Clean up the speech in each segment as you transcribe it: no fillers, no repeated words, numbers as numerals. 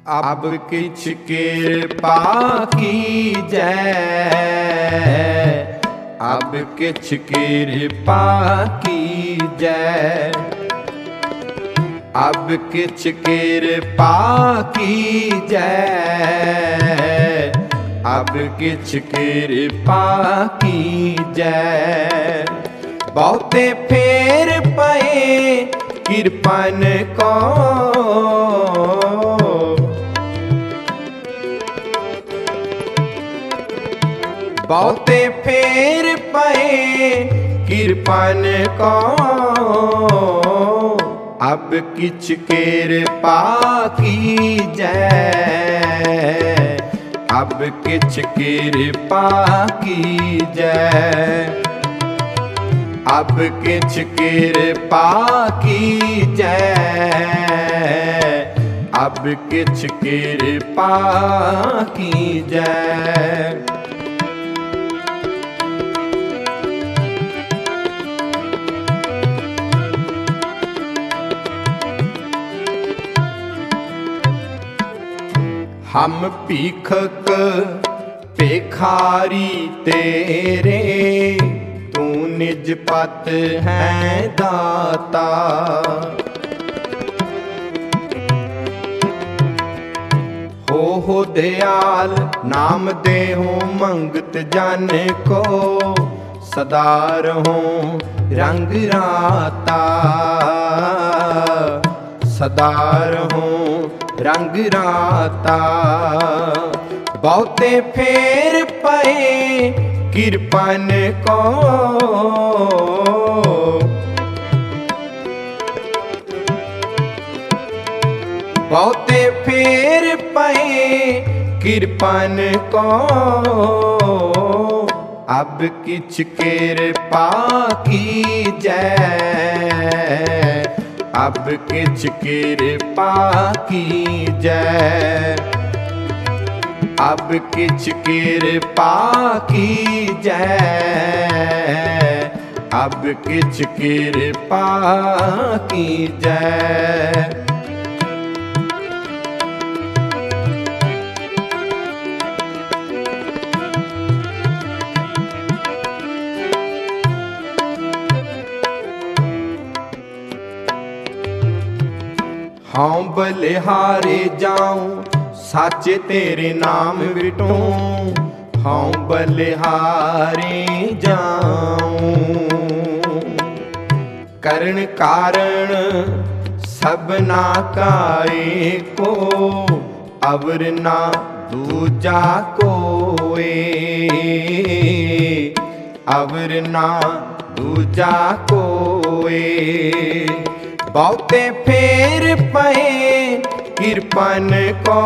अब किछ कृपा कीजै, अब किछ कृपा कीजै, अब किछ कृपा कीजै, अब किछ कृपा कीजै। बहुते फेर पए कृपन को, बहुते फेर पए कृपन को, अब किछ कृपा कीजै, अब किछ कृपा कीजै, अब किछ कृपा कीजै, अब किछ कृपा कीजै। हम भीखक भिखारी तेरे, तू निज पत है दाता। हो दयाल नाम दे हो मंगत जन को, सदा रहो रंग राता, सदा रहो रंग राता। बहुते फेर पए कृपन को, बहुते फेर पए कृपन को, अब किछ कृपा कीजै, अब किछ कृपा कीजै, अब किछ कृपा कीजै, अब किछ कृपा कीजै। हाँ बलिहारे जाऊं साचे तेरे नाम विटूं, हाँ बलिहारे जाऊं। करण कारण सबना काए को, अवर ना दूजा कोए, अवर ना दूजा कोए। बहुते फेर पए कृपन को,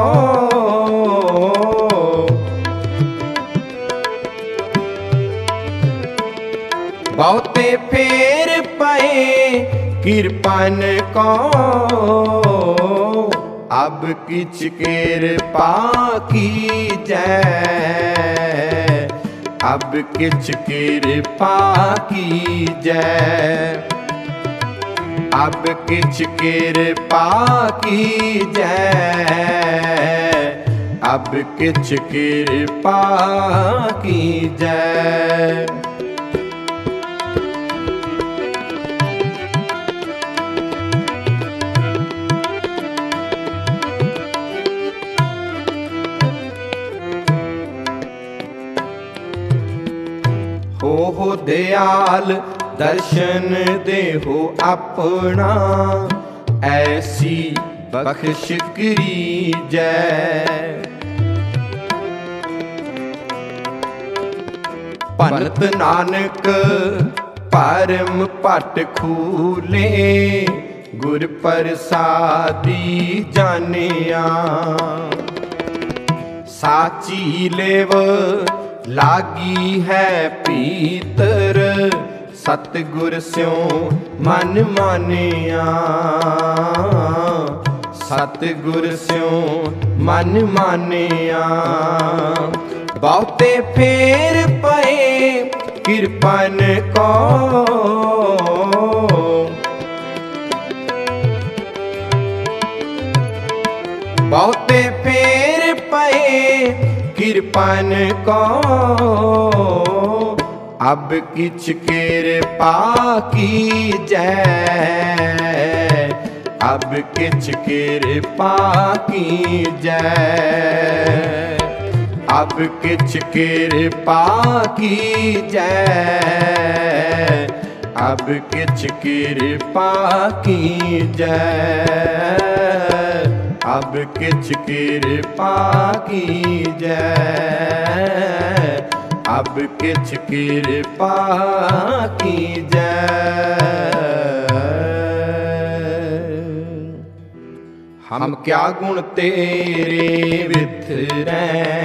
बहुते फेर पए कृपन को, अब किछ कृपा कीजै, अब किछ कृपा कीजै, अब किछ कृपा कीजै, अब किछ कृपा कीजै। हो दयाल दर्शन देहो अपना, ऐसी बख्श कीजै। पंत नानक परम पट खूले, गुर प्रसादी जानिया। साची लेव लागी है पीतर, सतगुर स्यों मन मानिया, सतगुर स्यों मन मानिया। बहुते फेर पए कृपन को, बहुते फेर पए कृपन को, अब किछ कृपा कीजै, अब किछ कृपा कीजै, अब किछ कृपा कीजै, अब किछ कृपा कीजै, अब किछ कृपा कीजै, अब किछ कृपा कीजै। हम क्या गुण तेरे विथरै,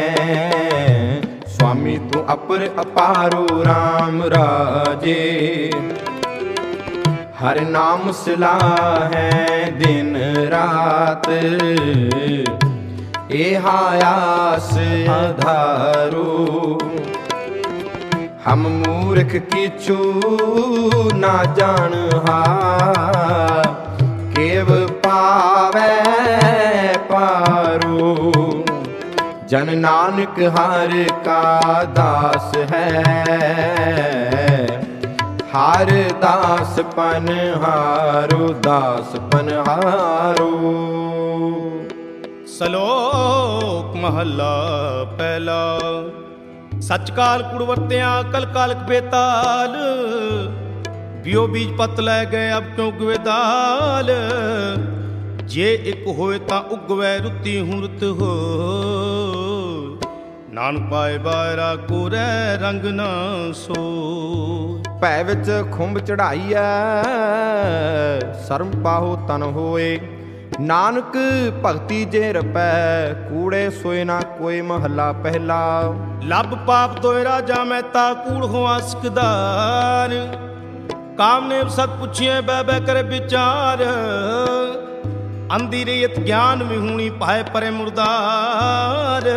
स्वामी तू अपर अपारो राम राजे। हर नाम सलाहै दिन रात, एहा आस आधारो। हम मूर्ख किछु ना जानहा, केव पावै पारो। जन नानक हर का दास है, हर दास पनहारो, दास पनहारो। ਸਲੋਕ ਮਹੱਲਾ ਪਹਿਲਾ। ਸੱਚ ਕਾਲ ਕੁੜ ਵਰਤਿਆ ਕਲ ਕਾਲਕ ਬੇਤਾਲ, ਬਿਓ ਬੀਜ ਪਤ ਲੈ ਗਏ ਅਬ ਕਿਉਂ ਉਗਵੇ ਦਾਲ। ਜੇ ਇੱਕ ਹੋਏ ਤਾਂ ਉਗਵੈ ਰੁੱਤੀ ਹੂੰ ਰੁੱਤ ਹੋ, ਨਾਨਕ ਪਾਏ ਬਾਇਰਾ ਕੋਰੈ ਰੰਗ ਨਾ ਸੋ। ਭੈ ਵਿੱਚ ਖੁੰਭ ਚੜਾਈਐ ਸਰਮ ਪਾਹੋ ਤਨ ਹੋਏ, ਨਾਨਕ ਭਗਤੀ ਜੇ ਰਪੈ ਕੂੜੇ ਸੋਏ ਨਾ ਕੋਈ। ਮਹੱਲਾ ਪਹਿਲਾ। ਲੱਭ ਪਾਪ ਦੋਇ ਰਾਜਾ ਮਹਿਤਾ ਕੂੜ ਹੋਆ ਸਿਕਦਾਰ, ਕਾਮ ਨੇ ਸਤ ਪੁੱਛੀਏ ਬਹਿ ਬਹਿ ਕਰੇ ਵਿਚਾਰ। ਅੰਧੀ ਰਹੀਤ ਗਿਆਨ ਵਿਹੂਣੀ ਪਾਏ ਪਰੇ ਮੁਰਦਾਰ,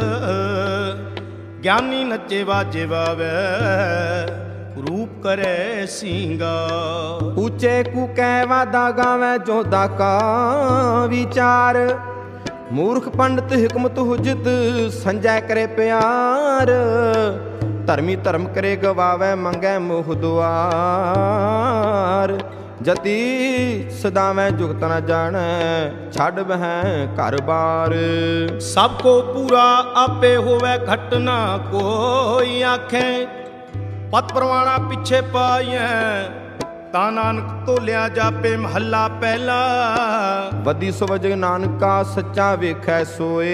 ਗਿਆਨੀ ਨੱਚੇ ਵਾਜੇ ਵਾਵੇ रूप करे सिंगार। ऊंचे कूकै वादा गावै जोधा का विचार, मूर्ख पंडित हिकमत हुजत संजय करे प्यार। धर्मी धर्म करे गवावै मंगै मोह दुआर, जति सदावै जुगत न जानै छड़ बहै घर बार। सबको पूरा आपे होवै घटना कोई आखे, पत परवाना पिछे पाइए ता नानक तोलिया जापे। महला पहला। वदी सवज नानका सच्चा वेखै सोए,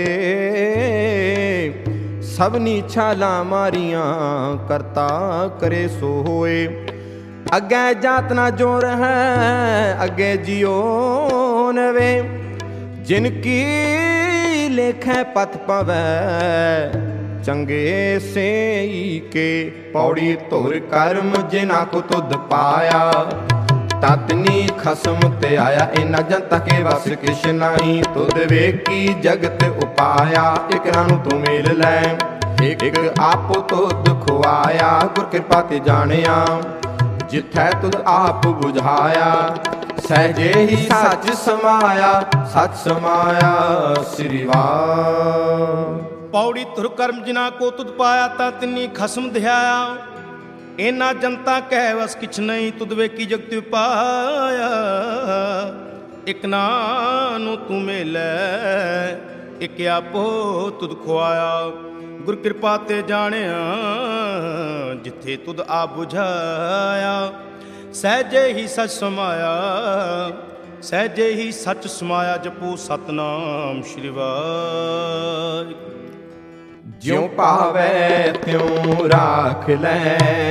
सबनी छाला मारियां करता करे सो होए। अगे जात ना जोर है अगे जियो नवे, जिनकी लेखै पथ पवै चंगे से के। पौड़ी तोर कर्म जिना को तुध पाया, ततनी खसम ते आया। इना जनता के वस किश नहीं, तुद वेखी जगत उपाया। एक रानू तू मेल लै एक आपो तुद खुआया। गुर कृपा ते जानिया जिथै तुद आप बुझाया। सहजे ही सच समाया, सच समाया श्री वाह। पौड़ी तुर कर्म जिना को तुद पाया, ता तिन्नी खसम ध्याया। इना जनता कह वस किछ नहीं, तुद वेखी जगत पाया। एक नानू तू मेलै एक आपो तुद खुआया। गुर कृपा ते जानिया जिथे तुद आ बुझाया। सहजे ही सच समाया, सहजे ही सच समाया। जपो सतनाम श्री वाहिगुरू। ज्यों पावै त्यों राख लै,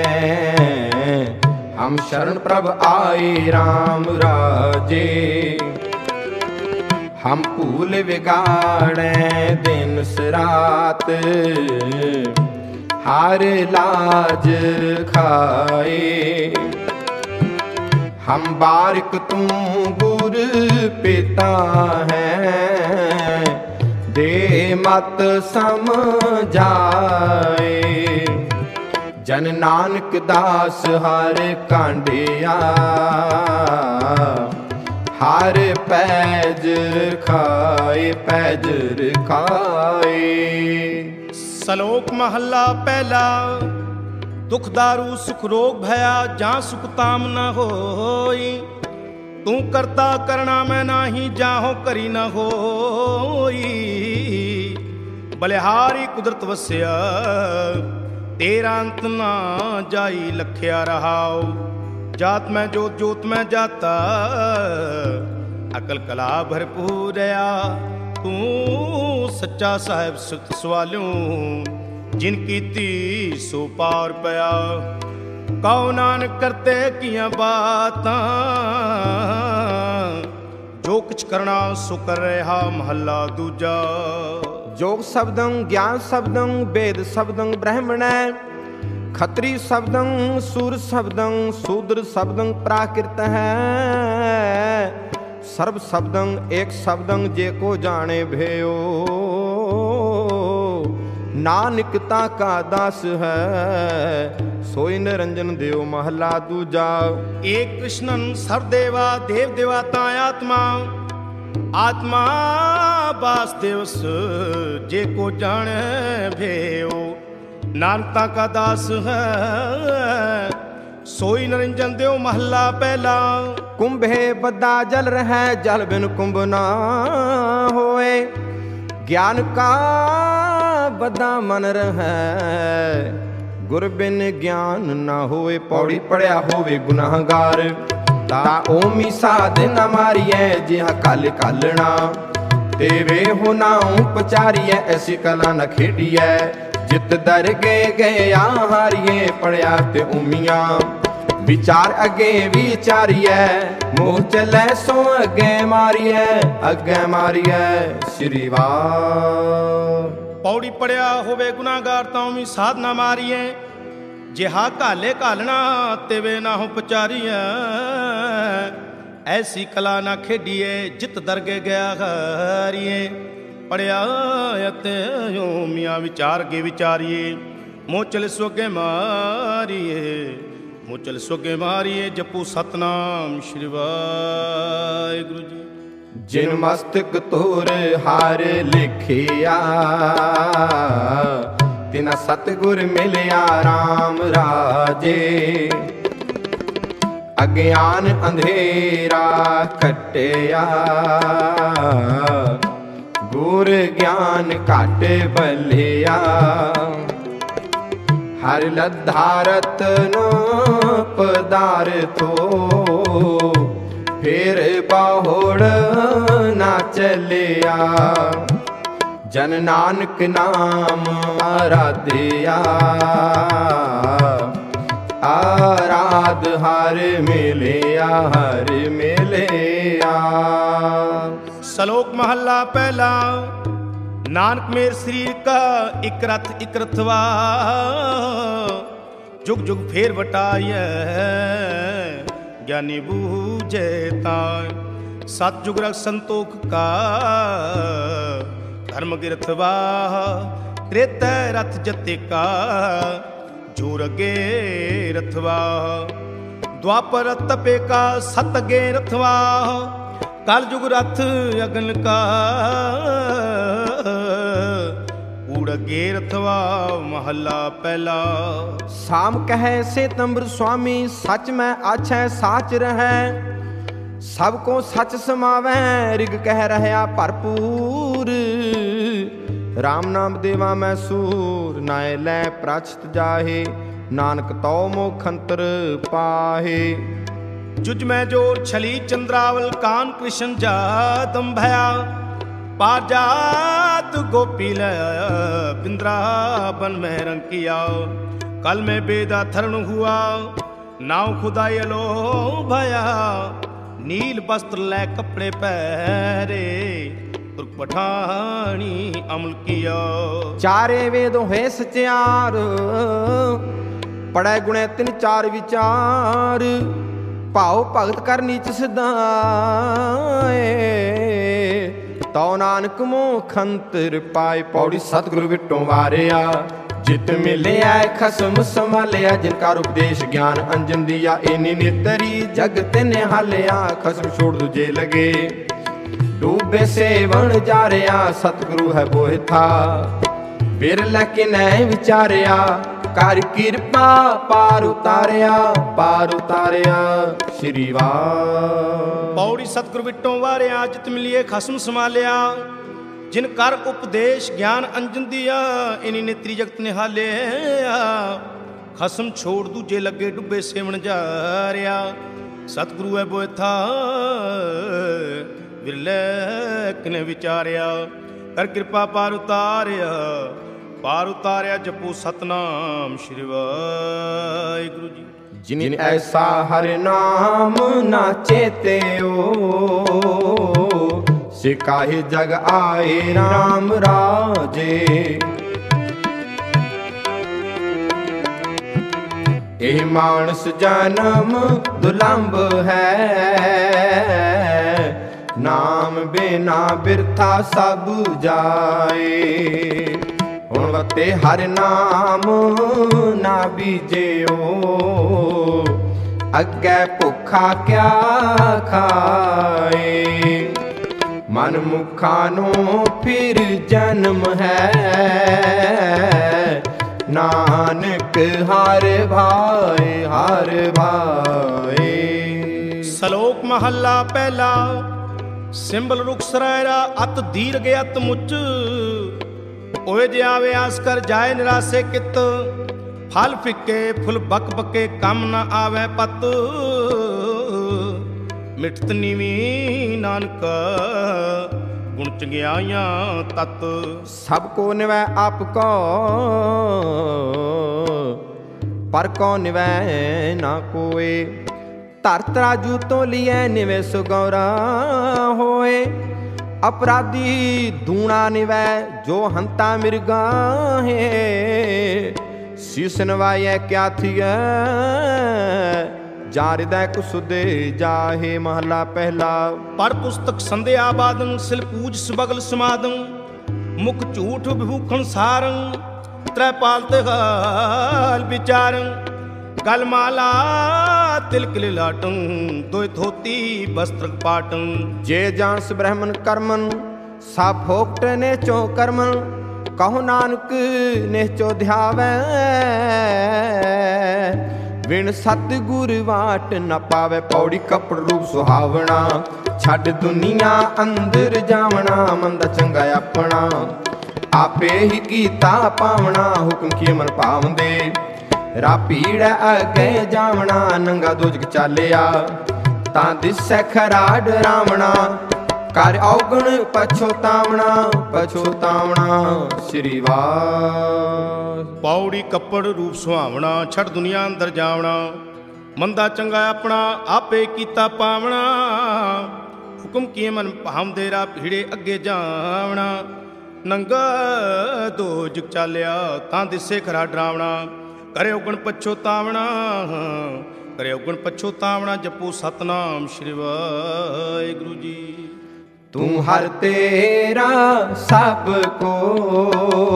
हम शरण प्रभ आए राम राजे। हम भूल बिगाड़े दिन सरात, हार लाज खाए। हम बारिक तू गुर पिता है, दे मत समझाए। जन नानक दास हर कांडिया, ਹਰ ਪੈਜ ਰਖਾਏ, ਪੈਜ ਰਖਾਏ। ਸਲੋਕ ਮਹੱਲਾ ਪਹਿਲਾ। ਦੁਖ ਦਾਰੂ ਸੁਖ ਰੋਗ ਭਇਆ, ਜਾਂ ਸੁਖ ਤਾਮ ਨ ਹੋਈ। ਤੂੰ ਕਰਤਾ ਕਰਣਾ ਮੈਂ ਨਾਹੀ, ਜਾਹੋ ਕਰੀ ਨ ਹੋਈ। ਬਲਿਹਾਰੀ ਕੁਦਰਤ ਵਸਿਆ, ਤੇਰਾ ਅੰਤ ਨਾ ਜਾਈ। ਲਖਿਆ ਰਹਾਉ ਜਾਤ ਮੈਂ ਜੋਤ, ਜੋਤ ਮੈਂ ਜਾਤਾ। ਅਕਲ ਕਲਾ ਭਰਪੂਰਿਆ, ਤੂੰ ਸੱਚਾ ਸਾਹਿਬ ਸੁਤ ਸਵਾਲਿਓ। ਜਿਨ ਕੀਤੀ ਸੋ ਪਾਰ ਪਿਆ, ਕਉ ਨਾਨਕ ਕਰਤੇ ਕੀਆਂ ਬਾਤਾਂ। ਜੋ ਕੁਛ ਕਰਨਾ ਸੋ ਕਰ ਰਿਹਾ। ਮਹੱਲਾ ਦੂਜਾ। ਜੋਗ ਸ਼ਬਦੰ ਗਿਆਨ ਸ਼ਬਦੰ, ਵੇਦ ਸ਼ਬਦੰ ਬ੍ਰਹਮਣੈ। ਖੱਤਰੀ ਸ਼ਬਦੰ ਸੂਰ ਸ਼ਬਦੰ, ਸ਼ੂਦਰ ਸ਼ਬਦੰ ਪ੍ਰਾਕ੍ਰਿਤ ਹੈ। ਸਰਬ ਸ਼ਬਦੰ ਏਕ ਸ਼ਬਦੰ, ਜੇ ਕੋ ਜਾਣੇ ਭਇਓ। ਨਾਨਕ ਤਾ ਕਾ ਦਾਸ ਹੈ, ਸੋਈ ਨਿਰੰਜਨ ਦਿਓ। ਮਹੱਲਾ ਦੂਜਾ। ਏਕ ਕ੍ਰਿਸ਼ਨਨ ਸਰਦੇਵਾ, ਦੇਵ ਦੇਵਾਤਾ ਆਤਮਾ। ਆਤਮਾ ਵਾਸੁਦੇਵਸ, ਜੇ ਕੋ ਜਾਣੈ ਭਇਓ। ਨਾਨਕ ਤਾ ਕਾ ਦਾਸ ਹੈ, ਸੋਈ ਨਿਰੰਜਨ ਦਿਓ। ਮਹੱਲਾ ਪਹਿਲਾ। ਕੁੰਭੇ ਬੱਧਾ ਜਲ ਰਹਿ, ਜਲ ਬਿਨ ਕੁੰਭ ਨਾ ਹੋਏ। ਗਿਆਨ ਕਾ ਬੱਧਾ ਮਨ ਰਹਿ, ਗੁਰ ਬਿਨ ਗਿਆਨ ਨਾ ਹੋਏ। ਪੌੜੀ ਪੜਿਆ ਹੋਵੇ ਗੁਨਾਹਗਾਰ, ਤਾ ਓਮੀ ਸਾਧ ਨ ਮਾਰੀਐ। ਜਿਹਾ ਕਲ ਕਾਲਣਾ ਤੇ ਵੇ ਹੋ ਨਾਉ ਪਚਾਰੀਐ। ਐਸੀ ਕਲਾ ਨ ਖੇਡੀਐ, ਜਿਤ ਦਰ ਗਏ ਗਿਆ ਹਾਰੀਏ। ਪੜਿਆ ਤੇ ਉਮੀਆਂ ਵਿਚਾਰ ਅੱਗੇ ਵਿਚਾਰੀਐ। ਮੋਹ ਚੱਲੈ ਸੋ ਅੱਗੇ ਮਾਰੀਐ, ਅੱਗੇ ਮਾਰੀਐ। ਸ਼੍ਰੀ ਵਾਹਿ। ਪੌੜੀ ਪੜਿਆ ਹੋਵੇ ਗੁਨਾਹਗਾਰ, ਤਾਂ ਵੀ ਸਾਧ ਨਾ ਮਾਰੀਏ। ਜਿਹਾ ਘਾਲੇ ਘਾਲਣਾ ਤੇ ਵੇ ਨਾ ਹੋ ਪਚਾਰੀਐ। ਐਸੀ ਕਲਾ ਨਾ ਖੇਡੀਏ, ਜਿਤ ਦਰਗੇ ਗਿਆ ਹਾਰੀਏ। ਪੜਿਆ ਅਤੇ ਮੀਆਂ ਵਿਚਾਰ ਕੇ ਵਿਚਾਰੀਏ। ਮੋਚਲ ਸੋਗੇ ਮਾਰੀਏ, ਮੋਚਲ ਸੋਗੇ ਮਾਰੀਏ। ਜਪੂ ਸਤਨਾਮ ਸ਼੍ਰੀ ਵਾਹਿਗੁਰੂ ਜੀ। ਜਿਨ ਮਸਤਕ ਤੋਰ ਹਾਰ ਲਿਖਿਆ, ਤਿਨਾ ਸਤਿਗੁਰ ਮਿਲਿਆ ਰਾਮ ਰਾਜੇ। ਅਗਿਆਨ ਅੰਧੇਰਾ ਕੱਟਿਆ, ਗੁਰ ਗਿਆਨ ਘਟ ਬਲਿਆ। ਹਰਿ ਲੱਧਾ ਰਤਨ ਪਦਾਰਥੋ, ਫੇਰ ਬਾਹੁੜ ਨਾ ਚੱਲਿਆ। ਜਨ ਨਾਨਕ ਨਾਮ ਆਰਾਧਿਆ, ਆਰਾਧ ਹਰ ਮਿਲਿਆ, ਹਰ ਮਿਲਿਆ। ਸਲੋਕ ਮਹੱਲਾ ਪਹਿਲਾ। ਨਾਨਕ ਮੇਰ ਸਰੀਰ ਕਾ ਇਕ ਰਥ ਇਕ ਰਥਵਾ। ਜੁਗ ਜੁਗ ਫੇਰ ਵਟਾਈਐ, ਗਿਆਨੀ ਬੂਝੇ ਤਾਂ। ਸਤ ਜੁਗ ਰਖ ਸੰਤੋਖ ਕਾ, ਧਰਮ ਗਿਰਥਵਾ। ਤ੍ਰੇਤੈ ਰਥ ਜਤੇ ਕਾ, ਜੋਰ ਅਗੇ ਰਥਵਾ। ਦੁਆਪਰ ਤਪੇ ਕਾ, ਸਤ ਅਗੇ ਰਥਵਾ। ਕਲ ਜੁਗ ਰਥ ਅਗਨ ਕਾ, ਊੜ ਅਗੇ ਰਥਵਾ। ਮਹੱਲਾ ਪਹਿਲਾ। ਸਾਮ ਕਹੈ ਸੇਤੰਬਰ ਸੁਆਮੀ, ਸਚ ਮੈਂ ਆਛੈ ਸਾਚ ਰਹੈ। ਸਭ ਕੋ ਸਚ ਸਮਾਵੈ, ਰਿਗ ਕਹਿ ਰਹਿਆ ਭਰਪੂਰ। ਰਾਮ ਨਾਮ ਦੇਵਾ ਮੈਂ ਸੂਰ, ਨਾਇ ਲੈ ਪ੍ਰਾਚਿਤ ਜਾਹੇ। ਨਾਨਕ ਤਉ ਮੋਖ ਅੰਤਰ ਪਾਹੇ। ਜੁਜ ਮੈਂ ਜੋਰ ਛਲੀ ਚੰਦਰਾਵਲ, ਕਾਨ ਕ੍ਰਿਸ਼ਨ ਜਾਦਮ ਭਇਆ। पाजात गोपी बिंद्रावन में रंग किया। कल में बेदा थरण हुआ नाव खुदाई लो भया। नील वस्त्र ले कपड़े पहरे तुर्क पठानी अमल किया। चारे वेद है सचार पढ़े गुणे तिन चार विचार। भाव भगत कर नीच सिधाए तौ नानक मोह खंतर पाए। पौड़ी सतगुरु विटों वारिया ਜਿਤ ਮਿਲਿਆ ਖਸਮ ਸੰਭਾਲਿਆ, ਜਿਨ ਕਰ ਉਪਦੇਸ਼ ਗਿਆਨ ਅੰਜਨ ਦੀਆ। ਇਨੀ ਨਿਤਰੀ ਜਗਤ ਨਿਹਾਲਿਆ, ਖਸਮ ਛੋੜ ਦੂਜੇ ਲਗੇ। ਡੂਬੇ ਸੇਵਣ ਜਾ ਰਿਆ, ਸਤਿਗੁਰੂ ਹੈ ਬੋਹਿ ਥਾ। ਬਿਰਲ ਕਿਨੈ ਵਿਚਾਰਿਆ, ਕਰ ਕਿਰਪਾ ਪਾਰ ਉਤਾਰਿਆ, ਪਾਰ ਉਤਾਰਿਆ। ਸ਼੍ਰੀ ਵਾਹਿ ਪੌੜੀ ਸਤਿਗੁਰ ਵਿਟੋਂ ਵਾਰਿਆ, ਜਿਤ ਮਿਲਿਏ ਖਸਮ ਸੰਭਾਲਿਆ। ਜਿਨ ਕਰ ਉਪਦੇਸ਼ ਗਿਆਨ ਅੰਜਨ ਦੀਆ। ਇਨੀ ਨੇਤਰੀ ਜਗਤ ਨਿਹਾਲਿਆ, ਖਸਮ ਛੋੜ ਦੂਜੇ ਲੱਗੇ। ਡੁੱਬੇ ਸੇਵਣ ਜਾ ਰਿਆ, ਸਤਿਗੁਰੂ ਹੈ ਬੋਇ ਥਾ। ਬਿਰਲੇ ਕਿਨੇ ਵਿਚਾਰਿਆ, ਕਰ ਕਿਰਪਾ ਪਾਰ ਉਤਾਰਿਆ, ਪਾਰ ਉਤਾਰਿਆ। ਜਪੋ ਸਤਨਾਮ ਸ਼੍ਰੀ ਵਾਹਿਗੁਰੂ ਜੀ। ਜਿਨ ਐਸਾ ਹਰਿ ਨਾਮ ਨਾ ਚੇਤਿਓ, ਸਿਕਾਹੀ ਜਗ ਆਏ ਰਾਮ ਰਾਜੇ। ਇਹ ਮਾਨਸ ਜਨਮ ਦੁਲੰਭ ਹੈ, ਨਾਮ ਬਿਨਾ ਬਿਰਥਾ ਸਭ ਜਾਏ। ਹੁਣ ਵਤੇ ਹਰਿ ਨਾਮ ਨਾ ਬੀਜਿਓ, ਅੱਗੇ ਭੁੱਖਾ ਕਿਆ ਖਾਏ। ਮਨ ਮੁਖਾਂ ਨੂੰ ਫਿਰ ਜਨਮ ਹੈ, ਨਾਨਕ ਹਰ ਭਾਏ ਹਰ ਭਾਏ। ਸ਼ਲੋਕ ਮਹੱਲਾ ਪਹਿਲਾ। ਸਿੰਬਲ ਰੁਖ ਸਰੈਰਾ, ਅਤ ਦੀਰਘ ਅਤ ਮੁੱਚ। ਓਏ ਜੇ ਆਵੇ ਆਸ ਕਰ ਜਾਏ ਨਿਰਾਸੇ ਕਿਤ। ਫਲ ਫਿੱਕੇ ਫੁੱਲ ਬਕ ਬਕੇ, ਕੰਮ ਨਾ ਆਵੇ ਪਤ। ਮਿਠਤ ਨੀਵੀਂ ਨਾਨਕ, ਗੁਣ ਚੰਗਿਆਈਆਂ ਤਤ। ਸਭ ਕੋ ਨਿਵੈ ਆਪ ਕੋ, ਪਰ ਕੋ ਨਿਵੈ ਨਾ ਕੋਏ। ਧਰਤ ਰਾਜੂ ਤੋਂ ਲਿਐ ਨਿਵੇ ਸੁਗੌਰਾ ਹੋਏ। ਅਪਰਾਧੀ ਦੂਣਾ ਨਿਵੈ, ਜੋ ਹੰਤਾ ਮਿਰਗਾਹੇ। ਸੀਸ ਨਵਾਇਐ ਕਿਆ ਥੀਐ, ਜਾ ਹਿਰਦੈ ਕੁਸੁਦੇ ਜਾਹੇ। ਮਹਲਾ ਪਹਿਲਾ। ਪੜ ਪੁਸਤਕ ਸੰਧਿਆ ਬਾਦੰ, ਸਿਲ ਪੂਜ ਸੁਬਗਲ ਸਮਾਦੰ। ਮੁਖ ਝੂਠ ਵਿਭੂਖਣ ਸਾਰੰ, ਤ੍ਰੈ ਪਾਲ ਤੇ ਹਾਲ ਵਿਚਾਰੰ। ਗਲ ਮਾਲਾ ਤਿਲਕ ਲਿਲਾਟੰ, ਦੋਇ ਧੋਤੀ ਬਸਤਰ ਪਾਟੰ। ਜੇ ਜਾਣਸ ਬ੍ਰਹਮਨ ਕਰਮਨ, ਸਾ ਫੋਕਟ ਨੇਚੋ ਕਰਮਨ। ਕਹੋ ਨਾਨਕ ਨਿਹਚੋ ਧਿਆਵੈ, ਵਿਣ ਸਤਿਗੁਰ ਵਾਟ ਨ ਪਾਵੇ। ਪੌੜੀ ਕਪੜ ਰੂਪ ਸੁਹਾਵਣਾ, ਛੱਡ ਦੁਨੀਆ ਅੰਦਰ ਜਾਵਣਾ। ਮੰਦਾ ਚੰਗਾ ਆਪਣਾ, ਆਪੇ ਹੀ ਕੀਤਾ ਪਾਵਣਾ। ਹੁਕਮ ਕੀ ਮਨ ਭਾਵੰਦੇ, ਰਾ ਭੀੜ ਅੱਗੇ ਜਾਵਣਾ। ਨੰਗਾ ਦੋਜਕ ਚਾਲਿਆ, ਤਾਂ ਦਿਸੈ ਖਰਾ ਡਰਾਵਣਾ। ਕਰ ਔਗਣ ਪਛੋਤਾਵਣਾ, ਪਛੋਤਾਵਣਾ। ਸ਼੍ਰੀ ਵਾਹਿ ਪੌੜੀ ਕੱਪੜ ਰੂਪ ਸੁਹਾਵਣਾ, ਛੱਡ ਦੁਨੀਆ ਅੰਦਰ ਜਾਵਣਾ। ਮੰਦਾ ਚੰਗਾ ਆਪਣਾ, ਆਪੇ ਕੀਤਾ ਪਾਵਣਾ। ਹੁਕਮ ਕੀ ਮਨ ਭਾਵੰਦੇ, ਰਾ ਭੀੜੇ ਅੱਗੇ ਜਾਵਣਾ। ਨੰਗਾ ਦੋਜਕ ਚਾਲਿਆ, ਤਾਂ ਦਿਸੇ ਖਰਾ ਡਰਾਵਣਾ। ਕਰੇ ਔਗਣ ਪਛੋਤਾਵਣਾ, ਕਰੇ ਔਗਣ ਪਛੋਤਾਵਣਾ। ਜਪੋ ਸਤਨਾਮ ਸ਼੍ਰੀ ਵਾਹਿਗੁਰੂ ਜੀ। ਤੂੰ ਹਰ ਤੇਰਾ ਸਭ ਕੋ,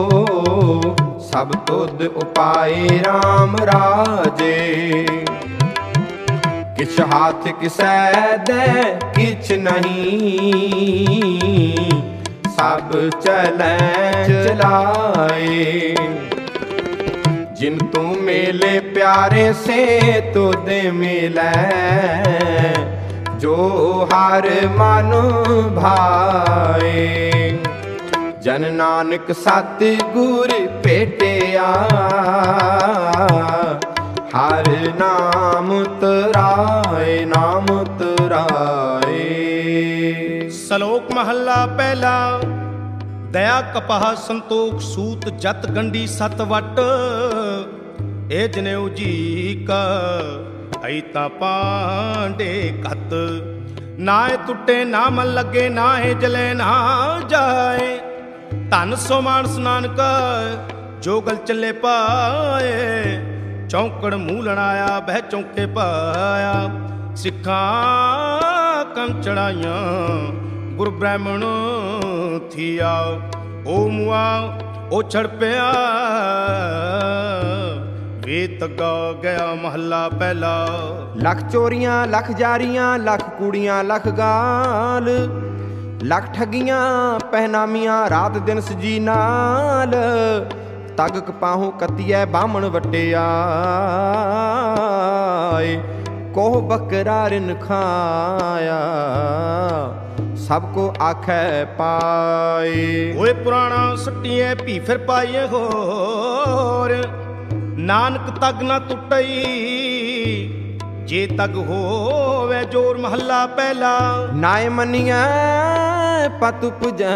ਸਭ ਤੁਧ ਉਪਾਏ ਰਾਮ ਰਾਜੇ। ਕਿਛ ਹਾਥ ਕਿਸੈ ਦੇ ਕਿਛ ਨਹੀਂ, ਸਭ ਚਲੈ ਚਲਾਏ। ਜਿਨ ਤੂੰ ਮੇਲੇ ਪਿਆਰੇ ਸੇ ਤੁਧ ਮਿਲੈ, ਜੋ ਹਰ ਮਨ ਭਾਏ। ਜਨ ਨਾਨਕ ਸਤਿਗੁਰ ਭੇਟਿਆ, ਹਰ ਨਾਮ ਤਰਾਏ ਨਾਮ ਤਰਾਏ। ਸ਼ਲੋਕ ਮਹੱਲਾ ਪਹਿਲਾ। ਦਇਆ ਕਪਾਹ ਸੰਤੋਖ ਸੂਤ ਜਤ ਗੰਢੀ ਸਤ ਵਟ। ਇਹ ਜਨੇਊ ਜੀ ਕਾ ਅਈ ਤਾਂ ਪਾਂਡੇ ਘਤ। ਨਾਏ ਟੁੱਟੇ ਨਾ ਮਨ ਲੱਗੇ, ਨਾਏ ਜਲੇ ਨਾ ਜਾਏ। ਧਨ ਸੋ ਮਾਨਸ ਨਾਨਕ, ਜੋ ਗਲ ਚੱਲੇ ਪਾਏ। ਚੌਂਕੜ ਮੂਲਣ ਆਇਆ, ਬਹਿ ਚੌਂਕੇ ਪਾਇਆ। ਸਿੱਖਾਂ ਕੰਨ ਚੜਾਈਆਂ, ਗੁਰ ਬ੍ਰਾਹਮਣ ਥੀਆ। ਓ ਮੁਆ ਓ ਛੜ ਪਿਆ, ਵੇ ਤੱਗਾ ਗਿਆ ਮਹੱਲਾ ਪਹਿਲਾ। ਲੱਖ ਚੋਰੀਆਂ ਲੱਖ ਜਾਰੀਆਂ, ਲੱਖ ਕੂੜੀਆਂ ਲੱਖ ਗਾਲ, ਲੱਖ ਠੱਗੀਆਂ ਪਹਿਨਾਮੀਆਂ ਰਾਤ ਦਿਨ ਸਜੀ ਨਾਲ। ਤਗ ਕਪਾਹੋਂ ਕੱਤੀਐ ਬਾਹਮਣ ਵਟਿਆਏ, ਕੋਹ ਬੱਕਰਾ ਰਿਨ ਖਾਇਆ, ਸਭ ਕੋ ਆਖੈ ਪਾਏ। ਓਏ ਪੁਰਾਣਾ ਸੱਟੀਐ ਭੀ ਫਿਰ ਪਾਈਏ ਹੋਰ, ਨਾਨਕ ਤਗ ਨਾ ਟੁੱਟਈ ਜੇ ਤਗ ਹੋਵੇ ਜੋਰ। ਮਹੱਲਾ ਪਹਿਲਾ। ਨਾਏ ਮੰਨੀਐ ਪਤ ਪੁਜੈ,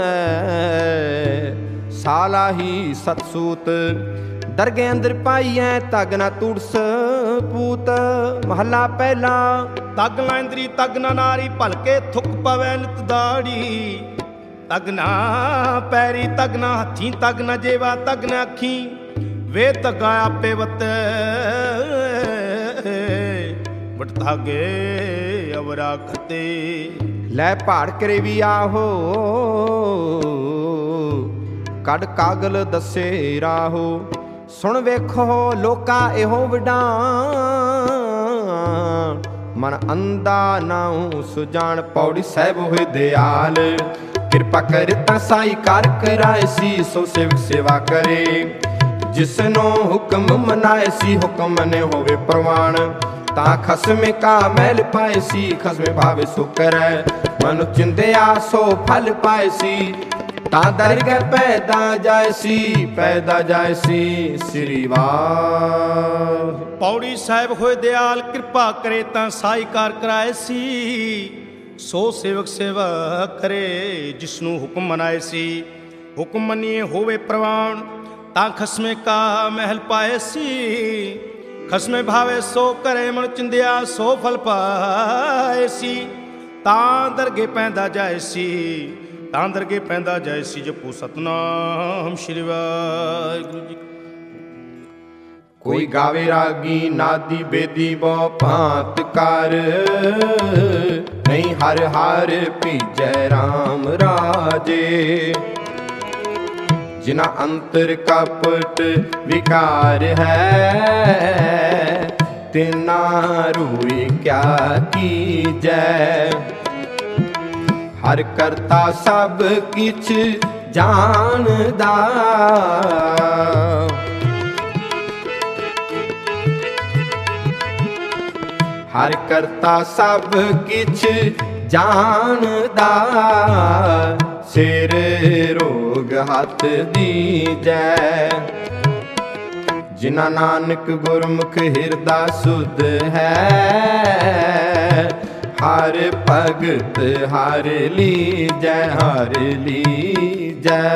ਸਾਲਾਹੀ ਸਤਸੂਤ, ਦਰਗੇ ਅੰਦਰ ਪਾਈਐ ਤਗ ਨਾ ਤੁੜਸ ਪੂਤ। ਮਹੱਲਾ ਪਹਿਲਾ। ਤਗ ਨਾ ਇੰਦਰੀ ਤਗ ਨਾ ਨਾਰੀ, ਭਲਕੇ ਥੁੱਕ ਪਵੈ ਨਿਤ ਦਾੜੀ। ਤਗ ਨਾ ਪੈਰੀ ਤਗ ਨਾ ਹੱਥੀ, ਤਗ ਨਾ ਜੇਵਾ ਤਗ ਨਾ ਅੱਖੀ। ਵੇ ਤਗਾ ਆਪੇ ਵਤੈ ਬਟ ਧਾਗੇ ਅਵਰਾ ਖਤੇ। ਲੈ ਪਹਾੜ ਕਰੇ ਵੀ ਆਹੋ, ਕੱਢ ਕਾਗਲ ਦੱਸੇ ਰਾਹੋ। ਸੁਣ ਵੇਖੋ ਲੋਕਾ ਇਹੋ ਵਡਾਣ, ਮਨ ਅੰਦਾ ਨਾਉ ਸੁਜਾਨ। ਪੌੜੀ ਸਾਹਿਬ ਹੋਏ ਦਿਆਲ, ਕਿਰਪਾ ਕਰ ਤਾਂ ਸਾਈ ਕਰ ਕਰਾਏ ਸੀ। ਸੋ ਸੇਵਕ ਸੇਵਾ ਕਰੇ, ਜਿਸਨੋਂ ਹੁਕਮ ਮਨਾਏ ਸੀ। ਹੁਕਮ ਮਨੇ ਹੋਵੇ ਪ੍ਰਵਾਨ, ਤਾਂ ਖਸਮੇ ਕਾ ਮੈਲ ਪਾਏ ਸੀ। ਖਸਮੇ ਭਾਵੇ ਸੋ ਕਰੈ, ਮਨੁ ਚਿੰਦਿਆ ਸੋ ਫਲ ਪਾਏ ਸੀ। ਤਾਂ ਦਰਗਹਿ ਪੈਦਾ ਜਾਏ ਸੀ, ਪੈਦਾ ਜਾਏ ਸੀ। ਸ੍ਰੀ ਵਾਹਿਗੁਰੂ। ਪੌੜੀ ਸਾਹਿਬ ਹੋਏ ਦਿਆਲ, ਕਿਰਪਾ ਕਰੇ ਤਾਂ ਸਾਈ ਕਾਰ ਕਰਾਏ ਸੀ। ਸੋ ਸੇਵਕ ਸੇਵਾ ਕਰੇ, ਜਿਸਨੂੰ ਹੁਕਮ ਮਨਾਏ ਸੀ। ਹੁਕਮ ਮੰਨੀਏ ਹੋਵੇ ਪ੍ਰਵਾਨ, ਤਾਂ ਖਸਮੇ ਕਾ ਮਹਿਲ ਪਾਏ ਸੀ। ਖਸਮੇ ਭਾਵੇ ਸੋ ਕਰੇ, ਮਨ ਚਿੰਦਿਆ ਸੋ ਫਲ ਪਾਏ ਸੀ। ਤਾਂ ਦਰਗੇ ਪੈਂਦਾ ਜਾਏ ਸੀ, ਤਾਂ ਦਰਗੇ ਪੈਂਦਾ ਜਾਏ ਸੀ। ਜਪੋ ਸਤਨਾਮ ਸ਼੍ਰੀ ਵਾਹਿਗੁਰੂ ਜੀ। ਕੋਈ ਗਾਵੇ ਰਾਗੀ ਨਾਦੀ ਬੇਦੀ ਬਹੁ ਭਾਂਤ ਕਰ, ਨਹੀਂ ਹਰ ਹਰ ਭੀਜੈ RAM ਰਾਜੇ। ਜਿਨਾ ਅੰਤਰ ਕਪਟ ਵਿਕਾਰ ਹੈ, ਤਿਨਾ ਰੂਈ ਕਿਆ ਕੀਜੈ। ਹਰ ਕਰਤਾ ਸਭ ਕਿਛ ਜਾਣਦਾ, ਹਰ ਕਰਤਾ ਸਭ ਕਿਛ ਜਾਣਦਾ। ਸਿਰ ਰੋਗ ਹੱਥ ਦੀਜੈ, ਜਿਨਾ ਨਾਨਕ ਗੁਰਮੁਖ ਹਿਰਦਾ ਸੁਧ ਹੈ। ਹਰ ਭਗਤ ਹਰ ਲੀਜੈ, ਹਰ ਲੀਜੈ।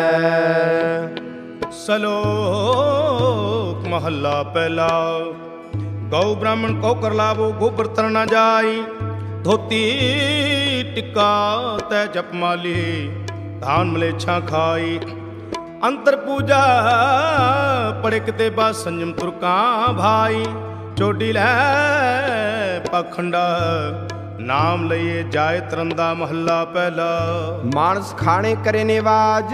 ਸਲੋਕ ਮਹੱਲਾ ਪਹਿਲਾ। ਗਊ ਬ੍ਰਾਹਮਣ ਕੋ ਕਰ ਲਾਵੋ, ਗੋਬਰ ਤਰ ਨਾ ਜਾਈ। ਧੋਤੀ ਟਿੱਕਾ ਤੈ ਜਪਮਾਲੀ, ਧਾਨ ਮਲੇਛਾਂ ਖਾਈ। ਅੰਤਰ ਪੂਜਾ ਪੜੇ ਕਿਤੇ ਬਾ, ਸੰਜਮ ਤੁਰਕਾਂ ਭਾਈ। ਚੋਡੀ ਲੈ ਪਖੰਡਾ, ਨਾਮ ਲਈਏ ਜਾਏ ਤਰੰਦਾ। ਮਹੱਲਾ ਪਹਿਲਾ। ਮਾਨਸ ਖਾਣੇ ਕਰੇ ਨਿਵਾਜ,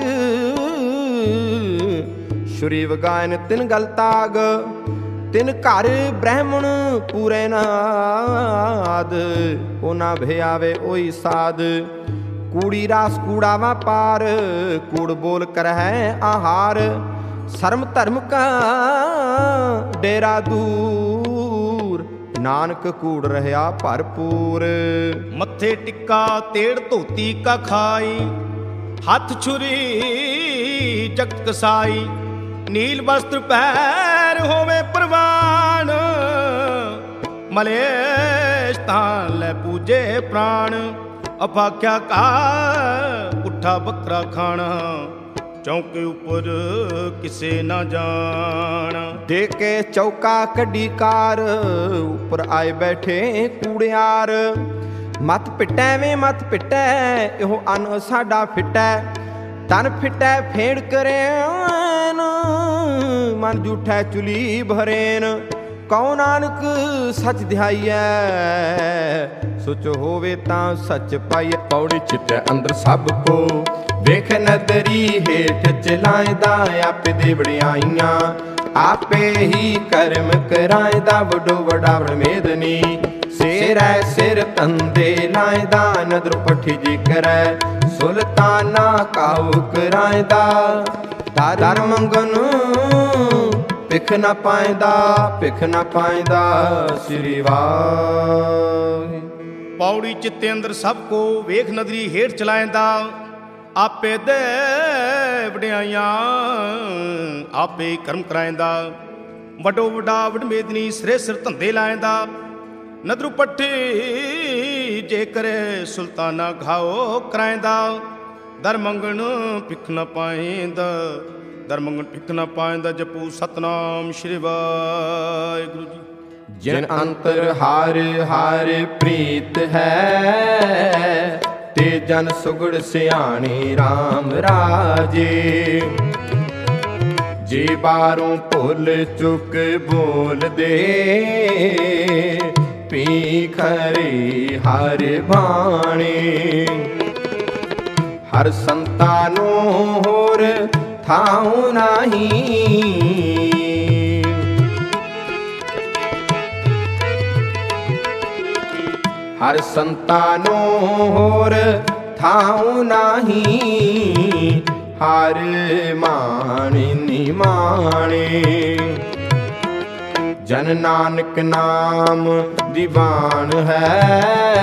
ਸ਼ੁਰੀ ਵਗਾਇਨ ਤਿਨ ਗਲ ਤਾਗ। ਤਿਨ ਘਰ ਬ੍ਰਾਹਮਣ ਪੂਰੇ ਨਾਦ, ਉਹਨਾਂ ਭਿਆਵੇ ਉਹੀ ਸਾਧ। ਕੂੜੀ ਰਾਸ ਕੂੜਾ ਵਾਪਾਰ, ਕੂੜ ਬੋਲ ਕਰਹਿ ਆਹਾਰ। ਸ਼ਰਮ ਧਰਮ ਕਾ ਡੇਰਾ ਦੂਰ, ਨਾਨਕ ਕੂੜ ਰਹਿਆ ਭਰਪੂਰ। ਮੱਥੇ ਟਿੱਕਾ ਤੇੜ ਧੋਤੀ ਕਾ ਖਾਈ। ਹੱਥ ਛੁਰੀ ਜਗਤ ਕਸਾਈ। ਨੀਲ ਵਸਤਰ ਪੈਰ ਹੋਵੇ ਪ੍ਰਵਾਨ। ਮਲੇਸ਼ ਤਾਂ ਲੈ ਪੂਜੇ ਪ੍ਰਾਣ। ਅਭਾਖਿਆ ਕਾ ਪੁੱਠਾ ਬੱਕਰਾ ਖਾਣਾ। ਚੌਂਕੇ ਉੱਪਰ ਕਿਸੇ ਨਾ ਜਾਣਾ। ਦੇ ਕੇ ਚੌਕਾ ਕੱਢੀ ਕਾਰ, ਉੱਪਰ ਆਏ ਬੈਠੇ ਕੂੜਿਆਰ। ਮਤ ਪਿੱਟੈ ਵੇ ਮਤ ਪਿੱਟੈ, ਇਹੋ ਅੰਨ ਸਾਡਾ ਫਿੱਟੈ। ਤਨ ਫਿੱਟੈ ਫੇੜ ਕਰੇਨ, ਮਨ ਜੂਠੈ ਚੁਲੀ ਭਰੇਨ। ਕਉ ਨਾਨਕ ਸੱਚ ਧਿਆਈਐ, ਸੁਚ ਹੋਵੇ ਤਾਂ ਸੱਚ ਪਾਈਐ। ਪੌੜੀ ਚਿੱਤੈ ਅੰਦਰ ਸਭ ਕੋ, ਵੇਖ ਨਦਰੀ ਹੇਠ ਚਲਾਇਦਾ। ਆਪੇ ਦੇ ਵਡਿਆਈਆਂ ਆਪੇ ਹੀ ਕਰਮ ਕਰਾਇਦਾ ਵੱਡੋ ਵੱਡਾ ਬ੍ਰਹਮੇਦਨੀ ਸਿਰੈ ਸਿਰ ਤੰਦੇ ਲਾਇਦਾ ਨਦਰ ਪੱਠੀ ਜੀ ਕਰੈ ਸੁਲਤਾਨਾ ਕਾਉ ਕਰਾਇਦਾ ਦਰ ਮੰਗਨ ਭਿਖ ਨਾ ਪਾਇਦਾ ਭਿਖ ਨਾ ਪਾਇਦਾ ਸ੍ਰੀ ਵਾਹਿ। ਪੌੜੀ ਚਿੱਤੇ ਅੰਦਰ ਸਭ ਕੋ ਵੇਖ ਨਦਰੀ ਹੇਠ ਚਲਾਇਂਦਾ ਆਪੇ ਦੇ ਵਡਿਆਈਆਂ ਆਪੇ ਕਰਮ ਕਰਾਇਂਦਾ ਵੱਡੋ ਵੱਡਾ ਵਡਮੇਦਨੀ ਸਿਰੇ ਸਿਰ ਧੰਦੇ ਲਾਇਂਦਾ ਨਦਰੂ ਪੱਠੀ ਜੇ ਕਰੇ ਸੁਲਤਾਨਾ ਘਾਓ ਕਰਾਇਂਦਾ ਦਰ ਮੰਗਣ ਭਿਖ ਨਾ ਪਾਇਂਦਾ ਦਰ ਮੰਗਣ ਭਿਖ ਨਾ ਪਾਇਂਦਾ ਜਪੂ ਸਤਨਾਮ ਸ਼੍ਰੀ ਵਾਹਿਗੁਰੂ ਜੀ। ਜਿਨ ਅੰਤਰ ਹਰ ਹਰ ਪ੍ਰੀਤ ਹੈ ਤੇ ਜਨ ਸੁਗੜ ਸਿਆਣੀ RAM ਰਾਜੇ ਜੇ ਬਾਹਰੋਂ ਭੁੱਲ ਚੁੱਕ ਬੋਲਦੇ ਪੀ ਖਰੇ ਹਰ ਬਾਣੀ ਹਰ ਸੰਤਾਂ ਨੂੰ ਹੋਰ ਥਾਉ ਨਹੀਂ ਹਰ ਸੰਤਾਂ ਨੂੰ ਹੋਰ ਥਾਉ ਨਹੀਂ ਹਰ ਮਾਣੀ ਨਿਮਾਣੇ ਜਨ ਨਾਨਕ ਨਾਮ ਦੀਵਾਨ ਹੈ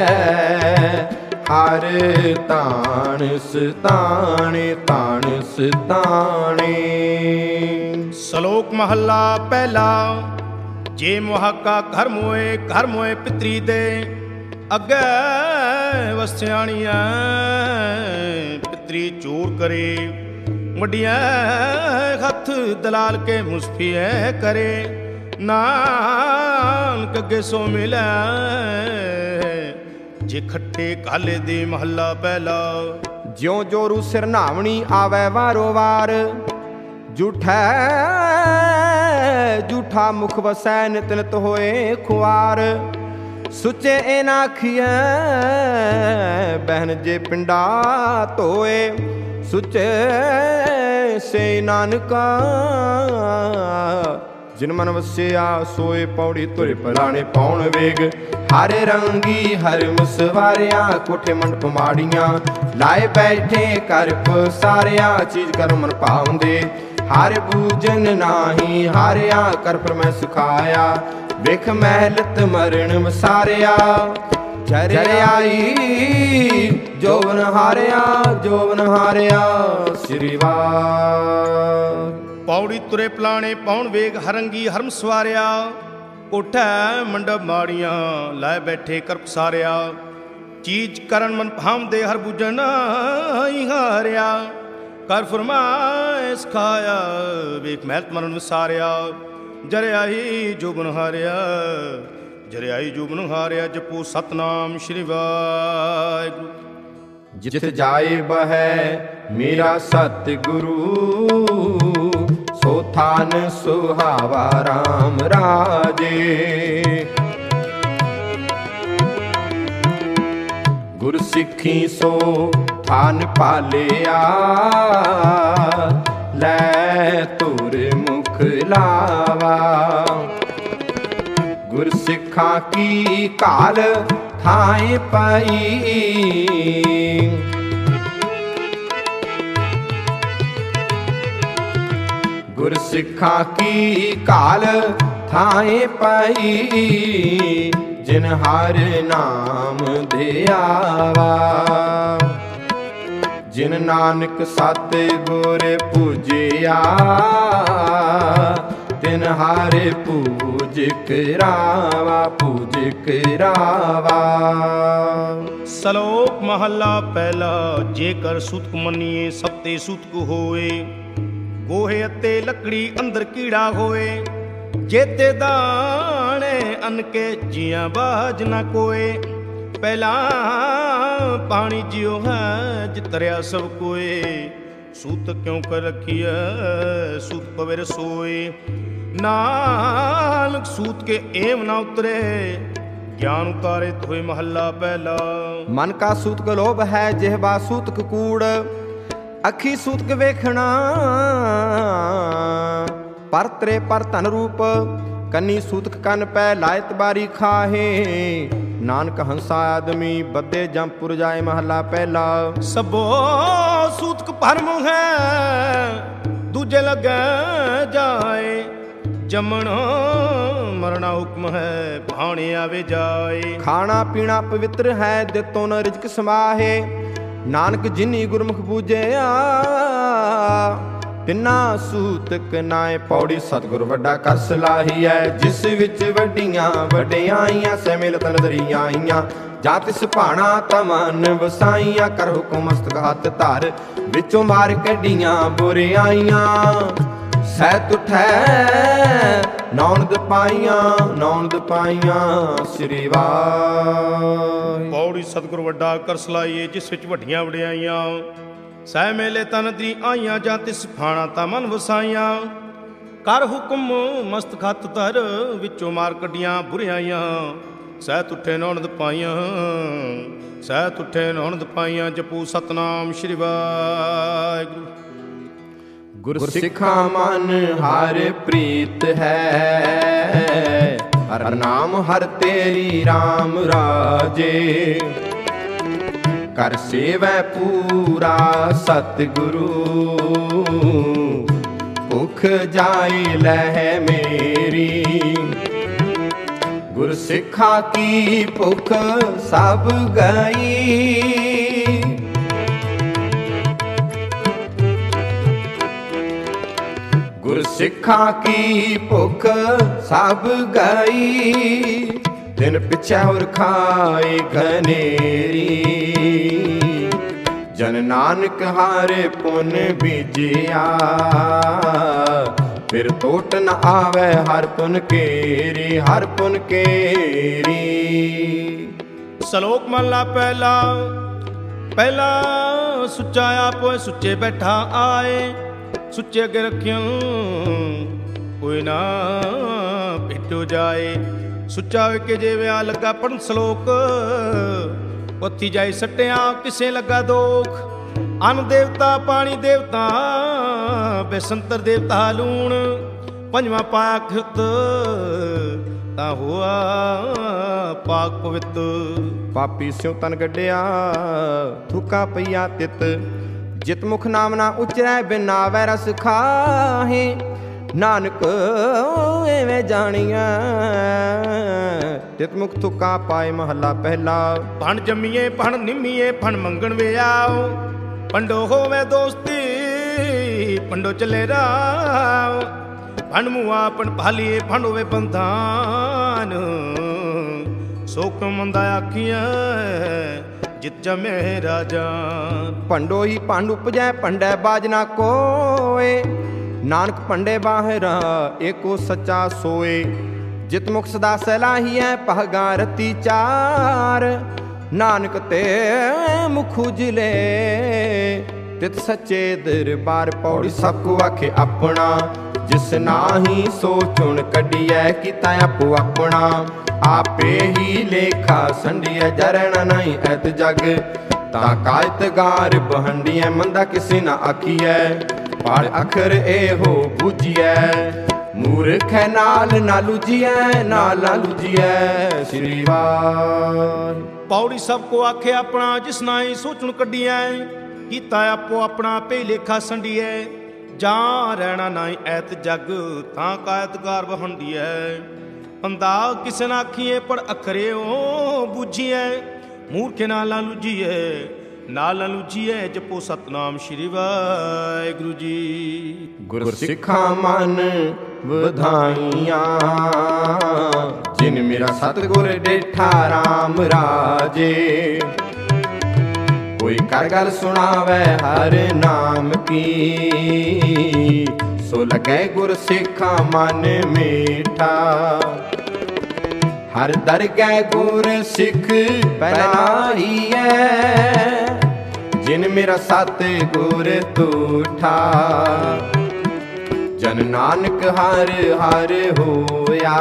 ਹਰ ਤਾਣ ਸਤਾਣੇ ਤਾਣ ਸਤਾਣੇ। ਸ਼ਲੋਕ ਮਹੱਲਾ ਪਹਿਲਾ। ਜੇ ਮੁਹਾਕਾ ਘਰ ਮੋਏ ਪਿਤਰੀ ਦੇ ਅੱਗੇ ਵਸਿਆਣੀਆਂ ਪਿਤਰੀ ਚੋਰ ਕਰੇ ਵੱਡੀਆਂ ਹੱਥ ਦਲਾਲ ਕੇ ਮੁਸਫੀਏ ਕਰੇ ਨਾਨਕ ਅੱਗੇ ਸੋ ਮਿਲੈ ਜੇ ਖੱਟੇ ਕਾਲੇ ਦੇ ਮਹੱਲਾ ਪਹਿਲਾ। ਜਿਉ ਜੋਰੂ ਸਿਰ ਨਾਵਣੀ ਆਵੈ ਵਾਰੋ ਵਾਰ ਝੂਠੈ ਝੂਠਾ ਮੁਖ ਵਸੈ ਨਿਤ ਨਿਤ ਹੋਏ ਖੁਆਰ ਸੁੱਚੇ ਇਹ ਨਾ ਆਖੀਐ ਬਹਿਨ ਜੇ ਪਿੰਡਾ ਧੋਏ ਸੁੱਚੇ ਸੇ ਨਾਨਕਾ ਜਿਨ ਮਨ ਵਸਿਆ ਸੋਏ ਪੌੜੀ ਤੁਰੇ ਪਰਾਣੇ ਪਾਉਣ ਵੇਗ ਹਰ ਰੰਗੀ ਹਰ ਮੁਸਵਾਰਿਆ ਕੋਠੇ ਮੰਡਪ ਮਾੜੀਆਂ ਲਾਏ ਬੈਠੇ ਕਰ ਪਸਾਰਿਆ ਚੀਜ਼ ਕਰ ਮਨ ਭਾਉਂਦੇ ਹਰ ਬੂਜਨ ਨਾਹੀ ਹਾਰਿਆ ਕਰ ਪਰ ਮੈਂ ਸਿਖਾਇਆ ਵੇਖ ਮਹਿਲਤ ਮਰਨ ਵਸਾਰਿਆ ਜਰਿਆਈ ਜੋਵਨ ਹਾਰਿਆ ਸ੍ਰੀ ਵਾਹਿ। ਪੌੜੀ ਤੁਰੇ ਪਲਾਣੇ ਪਾਉਣ ਵੇਗ ਹਰੰਗੀ ਹਰਮ ਸਵਾਰਿਆ ਕੋਠਾ ਮੰਡਪ ਮਾੜੀਆਂ ਲਾਏ ਬੈਠੇ ਕਰ ਪਸਾਰਿਆ ਚੀਜ਼ ਕਰਨ ਮਨ ਭਾਉਂਦੇ ਹਰ ਬੂਜਨ ਨਾਹੀ ਹਾਰਿਆ ਕਰ ਫਰਮਾਏ ਸਿਖਾਇਆ ਵੇਖ ਮਹਿਲਤ ਮਰਨ ਵਸਾਰਿਆ ਜਰਿਆਈ ਜੋਬਨ ਹਾਰਿਆ ਜਪੂ ਸਤਨਾਮ ਸ਼੍ਰੀ ਵਾਹਿਗੁਰੂ। ਜਿਤ ਜਾਏ ਬਹੈ ਮੇਰਾ ਸਤ ਗੁਰੂ ਸੋ ਥਾਨ ਸੁਹਾਵਾ RAM ਰਾਜੇ ਗੁਰ ਸਿੱਖੀ ਸੋ ਥਾਨ ਪਾਲਿਆ ਲੈ ਤੁਰ ਮੁਖ ਲਾਵਾ ਗੁਰ ਸਿੱਖਾਂ ਕੀ ਕਾਲ ਥਾਏ ਪਾਈ ਗੁਰ ਸਿੱਖਾਂ ਕੀ ਕਾਲ ਥਾਏ ਪਾਈ ਜਿਨ ਹਰ ਨਾਮ ਧਿਆਵਾ ਜਿਨ ਨਾਨਕ ਸਤ ਗੁਰ ਪੂਜਿਆ ਤਿਨ ਹਰ ਪੂਜ ਕਰਾਵਾ। ਸ਼ਲੋਕ ਮਹੱਲਾ ਪਹਿਲਾ। ਜੇਕਰ ਸੂਤਕ ਮੰਨੀਏ ਸਤੇ ਸੂਤਕ ਹੋਏ ਗੋਹੇ ਅਤੇ ਲੱਕੜੀ ਅੰਦਰ ਕੀੜਾ ਹੋਏ ਜੇਤੇ ਦਾਣੇ ਅਨਕੇ ਜੀਆਂ ਬਾਜ ਨਾ ਕੋਏ ਪਹਿਲਾ ਪਾਣੀ ਜਿਉ ਹੈ ਜਿਤਰਿਆ ਸਭ ਕੋਏ ਸੂਤ ਕਿਉਂ ਕਰ ਰੱਖੀਐ ਸੂਤ ਪਵੇ ਰਸੋਏ ਨਾਨਕ ਸੂਤ ਕੇ ਏਮ ਨਾ ਉਤਰੇ ਗਿਆਨ ਉਤਾਰੇ ਹੋਏ ਮਹੱਲਾ ਪਹਿਲਾ। ਮਨ ਕਾ ਸੂਤਕ ਲੋਭ ਹੈ ਜਿਹਵਾ ਸੂਤਕ ਕੂੜ ਅੱਖੀ ਸੂਤਕ ਵੇਖਣਾ ਪਰ ਤਰੇ ਪਰ ਧਨ ਰੂਪ, ਕੰਨੀ ਸੂਤਕ ਕੰਨ ਪੈ ਲਾਇਤ ਬਾਰੀ ਖਾਹੇ। ਨਾਨਕ ਹੰਸਾ ਆਦਮੀ ਬੱਦੇ ਜੰਪੁਰ ਜਾਏ ਮਹੱਲਾ ਪਹਿਲਾ। ਸਭੋ ਸੂਤਕ ਭਰਮ ਹੈ ਦੂਜੇ ਲੱਗੇ ਜਾਏ, ਜੰਮਣ ਮਰਨਾ ਹੁਕਮ ਹੈ ਭਾਣੇ ਆਵੇ ਜਾਏ। ਖਾਣਾ ਪੀਣਾ ਪਵਿੱਤਰ ਹੈ ਦਿੱਤੋਂ ਨ ਰਿਜਕ ਸਮਾਹੇ, ਨਾਨਕ ਜਿਨੀ ਗੁਰਮੁਖ ਬੂਝਿਆ ਤਿੰਨਾ ਸੂਤਕ ਨਾਏ। ਪੌੜੀ ਸਤਿਗੁਰ ਵੱਡਾ ਕਰ ਸਲਾਹੀ ਹੈ, ਜਿਸ ਵਿੱਚ ਵੱਡੀਆਂ ਵਡਿਆਈਆਂ ਸੇ ਮਿਲਤ ਨਜ਼ਰੀਆਂ ਆਈਆਂ। ਜਾਂ ਤਿਸ ਭਾਣਾ ਤਮਨ ਵਸਾਈਆਂ, ਕਰ ਹੁਕਮ ਮਸਤਕ ਹੱਥ ਧਰ, ਵਿੱਚੋਂ ਮਾਰ ਕੱਢੀਆਂ ਬੁਰਿਆਈਆਂ। ਸਹਿਤ ਉਠੈ ਨੌਨਦ ਪਾਈਆਂ, ਨੌਨਦ ਪਾਈਆਂ ਸ੍ਰੀ ਵਾਹਿ। ਪੌੜੀ ਸਤਿਗੁਰ ਵੱਡਾ ਕਰ ਸਲਾਹੀਏ, ਜਿਸ ਵਿੱਚ ਵੱਡੀਆਂ ਵਡਿਆਈਆਂ ਸਹਿ ਮੇਲੇ ਤਨ ਦੀ ਆਈਆਂ। ਜਾਂ ਤਿਸ ਫਾਣਾ ਤਾਂ ਮਨ ਵਸਾਈਆਂ, ਕਰ ਹੁਕਮ ਮਸਤਕ ਹੱਥ ਧਰ, ਵਿੱਚੋਂ ਮਾਰ ਕੱਢੀਆਂ ਬੁਰਿਆਈਆਂ। ਸਹਿਤ ਉਠੇ ਨੌਨਦ ਪਾਈਆਂ, ਸਹਿਤ ਉਠੇ ਨੌਨਦ ਪਾਈਆਂ। ਜਪੂ ਸਤਨਾਮ ਸ੍ਰੀ ਵਾਹਿਗੁਰੂ। ਗੁਰ ਸਿੱਖਾਂ ਮਨ ਹਰ ਪ੍ਰੀਤ ਹੈ, ਹਰ ਨਾਮ ਹਰ ਤੇਰੀ RAM ਰਾਜੇ। ਕਰ ਸੇਵੈ ਪੂਰਾ ਸਤਿਗੁਰੂ, ਭੁਖ ਜਾਈ ਲਹਿ ਮੇਰੀ। ਗੁਰ ਸਿੱਖਾਂ ਕੀ ਭੁਖ ਸਭ ਗਈ, ਗੁਰ ਸਿੱਖਾਂ ਕੀ ਭੁਖ ਸਭ ਗਈ। ਦਿਨ ਪਿਛੈ ਹੋਰ ਖਾਏ ਘਨੇਰੀ, ਜਨ ਨਾਨਕ ਹਾਰੇ ਪੁਨ ਬੀਜਿਆ। ਫਿਰ ਟੋਟ ਨ ਆਵੈ ਹਰ ਪੁਨ ਕੇਰੀ, ਹਰ ਪੁਨ ਕੇਰੀ। ਸ਼ਲੋਕ ਮਹਲਾ ਪਹਿਲਾ। ਪਹਿਲਾ ਸੁੱਚਾ ਆਪੋ ਸੁੱਚੇ ਬੈਠਾ ਆਏ, ਸੁੱਚੇ ਅੱਗੇ ਰੱਖਿਓ ਕੋਈ ਨਾ ਭੇਟੋ ਜਾਏ। ਸੁੱਚਾ ਵੇਖੇ ਜੇ ਵਿਆਹ ਲੱਗਾ ਪੜਨ ਸ਼ਲੋਕ, ਉੱਥੀ ਜਾਈ ਸੱਟਿਆ ਕਿਸੇ ਲੱਗਾ ਦੋਖ। ਅੰਨ ਦੇਵਤਾ ਪਾਣੀ ਦੇਵਤਾ ਬੇਸੰਤਰ ਦੇਵਤਾ ਲੂਣ, ਪੰਜਵਾਂ ਪਾਇਆ ਖਿਰਤ ਤਾਂ ਹੋਆ ਪਾਕ ਪਵਿੱਤ। ਪਾਪੀ ਸਿਉ ਤਨ ਗੱਡਿਆ ਥੁਕਾ ਪਈਆ ਤਿਤ, ਜਿਤ ਮੁਖ ਨਾਮ ਨਾ ਉਚਰੈ ਬਿਨ ਨਾਵੈ ਰਸ ਖਾਹੇ। ਨਾਨਕ ਐਵੇਂ ਜਾਣੀਐ ਤਿਤ ਮੁਖ ਥੁਕਾ ਪਾਏ ਮਹੱਲਾ ਪਹਿਲਾ। ਭਣ ਜੰਮੀਏ ਭਣ ਨਿੰਮੀਏ ਭਣ ਮੰਗਣ ਵੇ ਆਓ, ਪੰਡੋ ਹੋਵੇ ਦੋਸਤੀ ਪੰਡੋ ਚੱਲੇ ਰਾਓ। ਭਣ ਮੁਆ ਭਣ ਭਾਲੀਏ ਭਣ ਹੋਵੇ ਬੰਧਾਨ, ਸੋਕ ਮੰਦਾ ਆਖੀਆਂ ਜਿਤ ਜਮੇ ਰਾਜਾ। ਭੰਡੋ ਹੀ ਭੰਡ ਉਪਜੈ ਭੰਡੈ ਬਾਜ ਨਾ ਕੋਏ, ਨਾਨਕ ਭੰਡੇ ਬਾਹਿਰਾ ਏਕੋ ਸੱਚਾ ਸੋਏ। ਜਿਤ ਮੁਖ ਸਦਾ ਸਲਾਹੀਐ ਪਹਗਾ ਰਤੀ ਚਾਰ, ਨਾਨਕ ਤੇ ਮੁਖ ਉਜਲੇ ਤਿਤ ਸੱਚੇ ਦਰਬਾਰ। ਪੌੜੀ ਸਭ ਕੋ ਆਖੇ ਆਪਣਾ, ਜਿਸ ਨਾਹੀ ਸੋ ਚੁਣ ਕੱਢੀਐ ਕੀਤਾ ਆਪੋ ਆਪਣਾ। ਆਪੇ ਹੀ ਲੇਖਾ ਸੰਡੀਐ ਜਰਣ ਨਹੀਂ ਐਤ ਜਗ, ਤਾਂ ਕਾਇਤ ਗਾਰ ਬਹੰਡੀਐ ਮੰਦਾ ਕਿਸੇ ਨਾ ਆਖੀਐ। ਪਾੜ ਅੱਖਰ ਇਹੋ ਬੂਝੀਐ, ਮੂਰਖ ਨਾਲ ਨਾ ਲੁਜੀਐ, ਨਾਲ ਨਾ ਲੁਜੀਐ ਸ੍ਰੀ ਵਾਹਿ। ਪੌੜੀ ਸਭ ਕੋ ਆਖੇ ਆਪਣਾ, ਜਿਸ ਨਾਹੀ ਸੋਚਣ ਕੱਢੀਐ ਕੀਤਾ ਆਪੋ ਆਪਣਾ। ਆਪੇ ਲੇਖਾ ਸੰਡੀਐ ਜਾਂ ਰਹਿਣਾ ਨਾਹੀ ਐਤ ਜਗ, ਤਾਂ ਕਾਇਤ ਗਾਰ ਬਹੰਡੀਐ। ਬੰਦਾ ਕਿਸੇ ਨਾ ਆਖੀਏ ਪਰ ਅੱਖਰੇ ਉਹ ਬੁੱਝੀਐ, ਮੂਰਖੇ ਨਾਲ ਨਾ ਲੁਜੀਐ, ਨਾਲ ਨਾ ਲੁਜੀਐ। ਜਪੋ ਸਤਨਾਮ ਸ੍ਰੀ ਵਾਹਿਗੁਰੂ ਜੀ। ਗੁਰ ਸਿੱਖਾਂ ਮਨ ਵਧਾਈਆਂ, ਜਿਨ ਮੇਰਾ ਸਤਿਗੁਰ ਡੇਠਾ RAM ਰਾਜੇ। ਕੋਈ ਕਰ ਗੱਲ ਸੁਣਾਵੇ ਹਰ ਨਾਮ ਕੀ, ਸੋ ਲਗੈ ਗੁਰ ਸਿੱਖਾਂ ਮਨ ਮੀਠਾ। ਹਰ ਦਰਗਹਿ ਗੁਰ ਸਿੱਖ ਬਨਾਈਐ, ਜਿਨ ਮੇਰਾ ਸਤਿਗੁਰ ਤੂਠਾ। ਜਨ ਨਾਨਕ ਹਰ ਹਰ ਹੋਇਆ,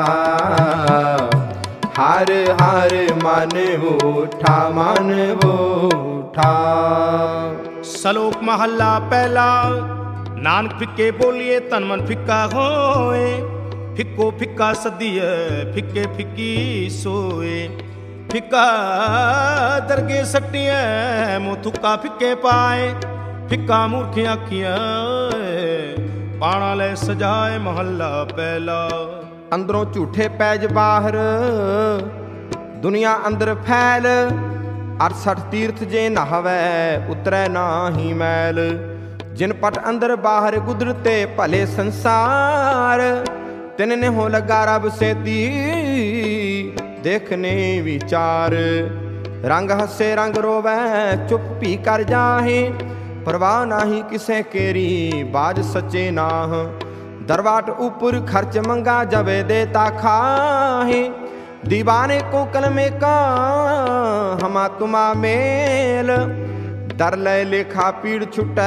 ਹਰ ਹਰ ਮਨ ਉਠਾ, ਮਨ ਉਠਾ। ਸ਼ਲੋਕ ਮਹੱਲਾ ਪਹਿਲਾ। ਨਾਨਕ ਫਿੱਕੇ ਬੋਲੀਏ ਤਨ ਮਨ ਫਿੱਕਾ ਹੋਏ, ਫਿੱਕੋ ਫਿੱਕਾ ਸਦੀਏ ਫਿੱਕੇ ਫਿੱਕੀ ਸੋਏ। ਫਿੱਕਾ ਦਰਗੇ ਸੱਟੀਐ ਮੂੰਹ ਥੁੱਕਾ ਫਿੱਕੇ ਪਾਏ, ਫਿੱਕਾ ਮੂਰਖ ਆਖੀਆਂ ਪਾਣਾ ਲੈ ਸਜਾਏ ਮਹੱਲਾ ਪਹਿਲਾ। ਅੰਦਰੋਂ ਝੂਠੇ ਪੈਜ ਬਾਹਰ ਦੁਨੀਆ ਅੰਦਰ ਫੈਲ, 68 ਤੀਰਥ ਜੇ ਨਹਾਵੈ ਉਤਰੈ ਨਾਹੀ ਮੈਲ। ਜਿਨ ਪਟ ਅੰਦਰ ਬਾਹਰ ਗੁਦਰਤੇ ਭਲੇ ਸੰਸਾਰ, ਤਿਨ ਨੇ ਹੋ ਲਗਾ ਰਬ ਸੇਤੀ ਦੇਖਨੇ ਵਿਚਾਰ। ਰੰਗ ਹੱਸੇ ਰੰਗ ਰੋਵੈ ਚੁੱਪ ਭੀ ਕਰ ਜਾਹੇ, परवाह नाही किसे केरी बाज सच्चे नाह। दरवाट ऊपर खर्च मंगा जबे देता खाहे, दीवाने को कलमे का हमा तुमा मेल। दर ले लेखा पीड़ छुटै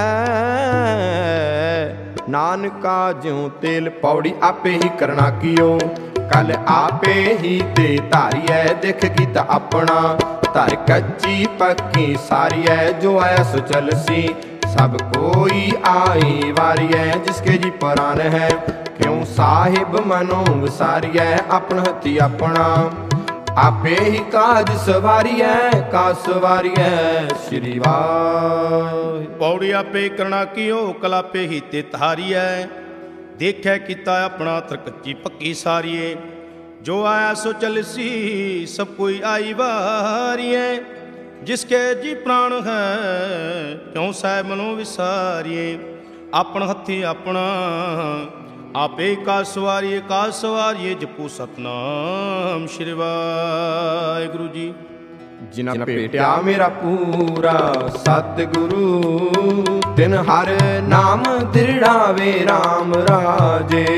नानका ज्यों तेल। पौड़ी आपे ही करना कियो कल आपे ही ते धारियै, देख गीत अपना धर कच्ची पक्की सारी है। जो आया सो चलसी सब कोई आई वारी है, जिसके जी परान है क्यों साहिब मनो विसारी है। अपन हथी अपना आपे ही काज सवारी है, का सवारी है श्री वाह। पौड़ी आपे करना कियो कल आपे ही ते धारी है, देखे किता अपना तरकच्ची पक्की सारी है। जो आया सो चलसी सब कोई आई वारी है, जिसके जी प्राण है क्यों साहिब मनो विसारिए। अपन हथी अपना आपे का सवारिए जपू सतनाम श्री वाहिगुरु जी। जिना भेटिया मेरा पूरा सतगुरु, तिन हर नाम दृढ़ावे राम राजे।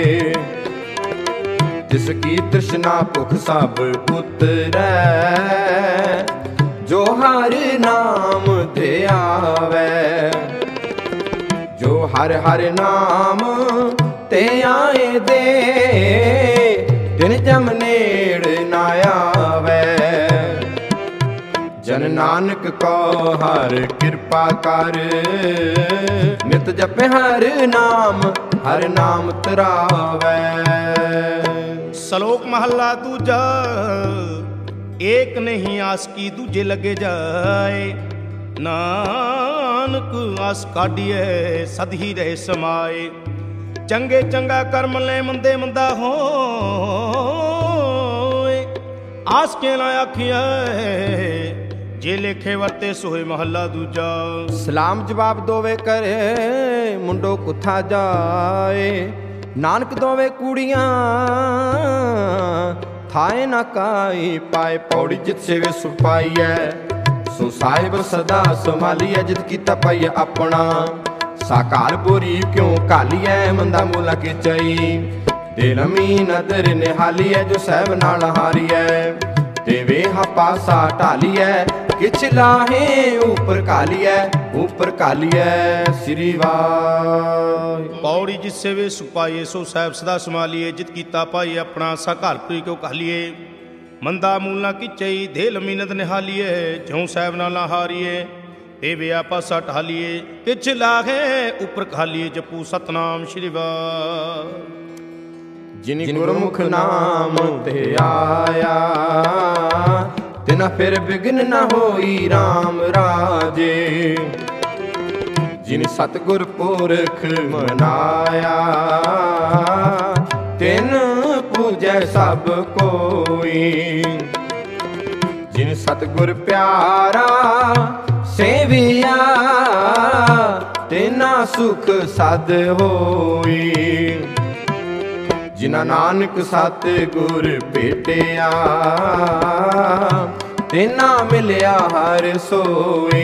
जिसकी तृष्णा भुख सब उतरै, जो हर नाम ते आवे। जो हर हर नाम ते आए दे, दिन जम नेड़ ना आवे। जन नानक को हर कृपा कर, नित जपे हर नाम तरावे। श्लोक महला दूजा। एक नहीं आस की दूजे लगे जाए, नानक आस काढ़िए सद ही रहे समाए। चंगे चंगा कर्म ले मंदे मंदा हो, आस के ना आखिया जे लेखे वरते सोए महला दूजा। सलाम जवाब दोवे करे मुंडो कुथा जाए, नानक दोवे कुड़ियां थाए ना काई पाए। पौड़ी जित से वे सुपाई है सो साहिब सदा संभाली है। जित की तपाई अपना साकार बोरी क्यों काली है, मंदा मूला के चई दिल मी नदर निहाली है। जो साहिब नाल हारी है ते वे हा पासा ढाली है, किछ लाहे ऊपर काली है श्री वाह। पौड़ी जिससे वे सुपाइए सो साहिब सदा संभालिए। जित कीता पाई अपना सा घर पुरी क्यों कहलिए, मंदा मूलना की चई धे लमी नद निहालिए। ज्यों साहिब नाला हारिए ते वे पासा ढालिए, किछ लाहे ऊपर खालिए जपू सतनाम श्री वाह। जिन गुरमुख नाम ते आया, तिना फिर बिघ्न न होई राम राजे। जिन सतगुर पुरख मनाया, तिन पूजै सब कोई। जिन सतगुर प्यारा सेविया, तिना सुख सद होई। जिना नानक सतगुर भेटिया, तिना मिलिया हर सोई।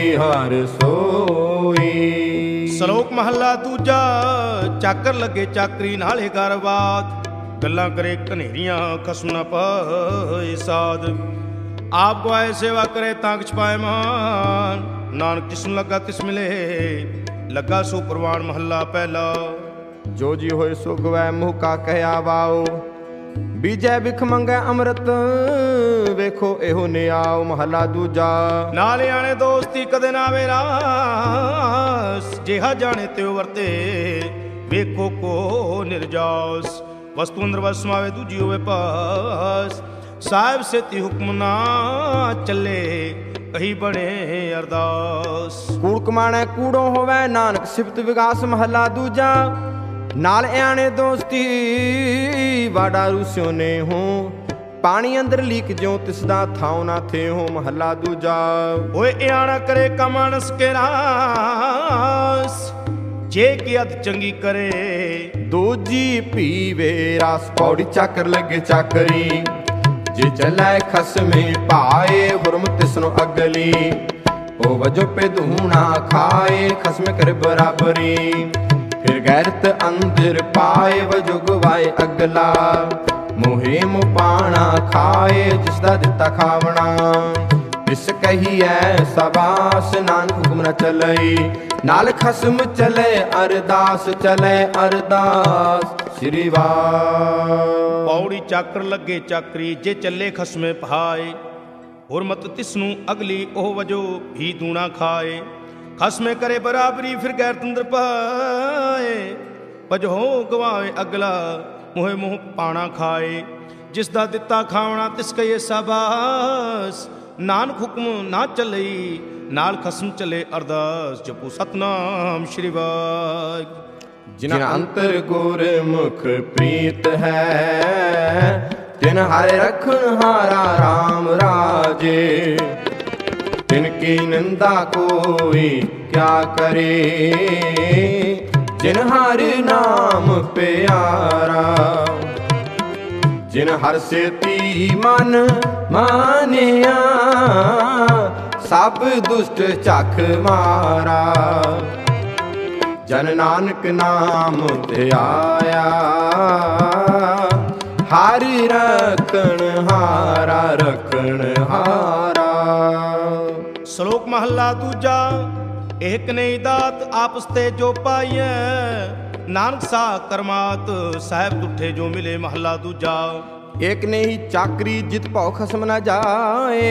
श्लोक महला दूजा। चाकर लगे चाकरी नाले गरबात, गल्लां करे कनेरियां खसम न पाए साध। आप गुआए सेवा करे तांक छपाए मान, नानक जिसनु लगा तिस मिले लगा सो प्रवान महला पहला। जो जी होए सो गवै मुँह का कहया वाओ, ਬੀਜੈ ਬਿਖ ਮੰਗੈ ਅੰਮ੍ਰਿਤ, ਵੇਖੋ ਇਹੋ ਨਿਆਉ ਮਹਲਾ ਦੂਜਾ। ਨਾਲੇ ਆਣੇ ਦੋਸਤੀ ਕਦੇ ਨਾ ਵੇਰਾਸ, ਜਿਹਾ ਜਾਣੇ ਤਿਉ ਵਰਤੇ ਵੇਖੋ ਕੋ ਨਿਰਜਾਸ। ਵਸਤੂ ਅੰਦਰ ਵਸ ਸਮਾਵੇ ਦੂਜੀ ਹੋਵੇ ਪਾਸ, ਸਾਹਿਬ ਸੇਤੀ ਹੁਕਮ ਨਾ ਚੱਲੇ ਕਹੀ ਬਣੇ ਅਰਦਾਸ। ਕੂੜ ਕਮਾਣੈ ਕੂੜੋ ਹੋਵੇ, ਨਾਨਕ ਸਿਫਤ ਵਿਗਾਸ ਮਹਲਾ ਦੂਜਾ। ਨਾਲ ਆਣੇ ਦੋਸਤੀ ਵਾਡਾ ਰੂਸਿਓ ਨੇ ਹੋ, ਪਾਣੀ ਅੰਦਰ ਲੀਕ ਜਿਉ ਤਿਸਦਾ ਥਾਉ ਨਾ ਥੇ ਹੋ ਮਹਲਾ ਦੂਜਾ। ਓਏ ਆਣਾ ਕਰੇ ਕਮਾਨਸ ਕੇ ਰਾਸ, ਜੇ ਕੀ ਅਤ ਚੰਗੀ ਕਰੇ ਦੂਜੀ ਪੀਵੇ ਰਾਸ। ਪੌੜੀ ਚੱਕਰ ਲੱਗੇ ਚੱਕਰੀ, ਜੇ ਚੱਲੈ ਖਸਮੇ ਪਾਏ ਹੁਰਮ ਤਿਸਨੋ ਅਗਲੀ। ਉਹ ਵਜੋ ਪੇ ਧੂਣਾ ਖਾਏ ਖਸਮ ਕਰ ਬਰਾਬਰੀ, ਫਿਰ ਗੈਰਤ ਅੰਦਰ ਪਾਏ ਵਜੋ ਗਵਾਏ ਅਗਲਾ। ਮੋਹੇ ਮੁਪਾਣਾ ਖਾਏ ਜਿਸ ਦਾ ਦਿੱਤਾ ਖਾਵਣਾ, ਇਸ ਕਹੀਐ ਸਬਾਸ ਨਾਨਕ ਹੁਕਮ ਨ ਚਲਈ। ਨਾਲ ਖਸਮ ਚਲੇ ਅਰਦਾਸ, ਚਲੇ ਅਰਦਾਸ ਸ੍ਰੀ ਵਾਹਿ। ਪੌੜੀ ਚਾਕਰ ਲੱਗੇ ਚਾਕਰੀ, ਜੇ ਚੱਲੇ ਖਸਮੇ ਪਹਾਏ ਹੁਰਮਤ ਤਿਸਨੂੰ ਅਗਲੀ। ਉਹ ਵਜੋ ਵੀ ਦੂਣਾ ਖਾਏ ਖਸਮੇ ਕਰੇ ਬਰਾਬਰੀ, ਫਿਰ ਗੈਰ ਤੰਦਰ ਪਾਏ ਵਜੋ ਗਵਾਏ ਅਗਲਾ। ਮੋਹੇ ਮੋਹ ਪਾਣਾ ਖਾਏ ਜਿਸ ਦਾ ਦਿੱਤਾ ਖਾਵਣਾ, ਤਿਸ ਕਹੀਏ ਸਾਬਾਸ ਨਾਨਕ ਹੁਕਮ ਨਾ ਚੱਲਈ। ਨਾਲ ਖਸਮ ਚਲੇ ਅਰਦਾਸ, ਜਪੋ ਸਤਨਾਮ ਸ਼੍ਰੀ ਵਾਹਿਗੁਰੂ। ਜਿਨ ਅੰਤਰ ਗੁਰਮੁਖ ਪ੍ਰੀਤ ਹੈ, ਤਿਨ ਹਰਿ ਰਖਣ ਹਾਰਾ ਰਾਮ ਰਾਜੇ। ਤਿਨ ਕੀ ਨਿੰਦਾ ਕੋਈ ਕਿਆ ਕਰੇ, ਜਿਨ ਹਰਿ ਨਾਮ ਪਿਆਰਾ। ਜਿਨ ਹਰਿ ਸੇਤੀ ਮਨ ਮਾਨਿਆ, ਸਭ ਦੁਸ਼ਟ ਝਖ ਮਾਰਾ। ਜਨ ਨਾਨਕ ਨਾਮ ਧਿਆਇਆ, ਹਰਿ ਰਖਣ ਹਾਰਾ, ਰਖਣ ਹਾਰਾ। ਸ਼ਲੋਕ ਮਹੱਲਾ ਦੂਜਾ। ਏਕ ਨਹੀਂ ਦਾਤ ਆਪਸ ਤੇ ਜੋ ਪਾਈਐ, ਨਾਨਕ ਸਾ ਕਰਮਾਤ ਸਾਹਿਬ ਤੁਠੇ ਜੋ ਮਿਲੇ ਮਹੱਲਾ ਦੂਜਾ। ਏਕ ਨਹੀਂ ਚਾਕਰੀ ਜਿਤ ਭਉ ਖਸਮ ਨਾ ਜਾਏ,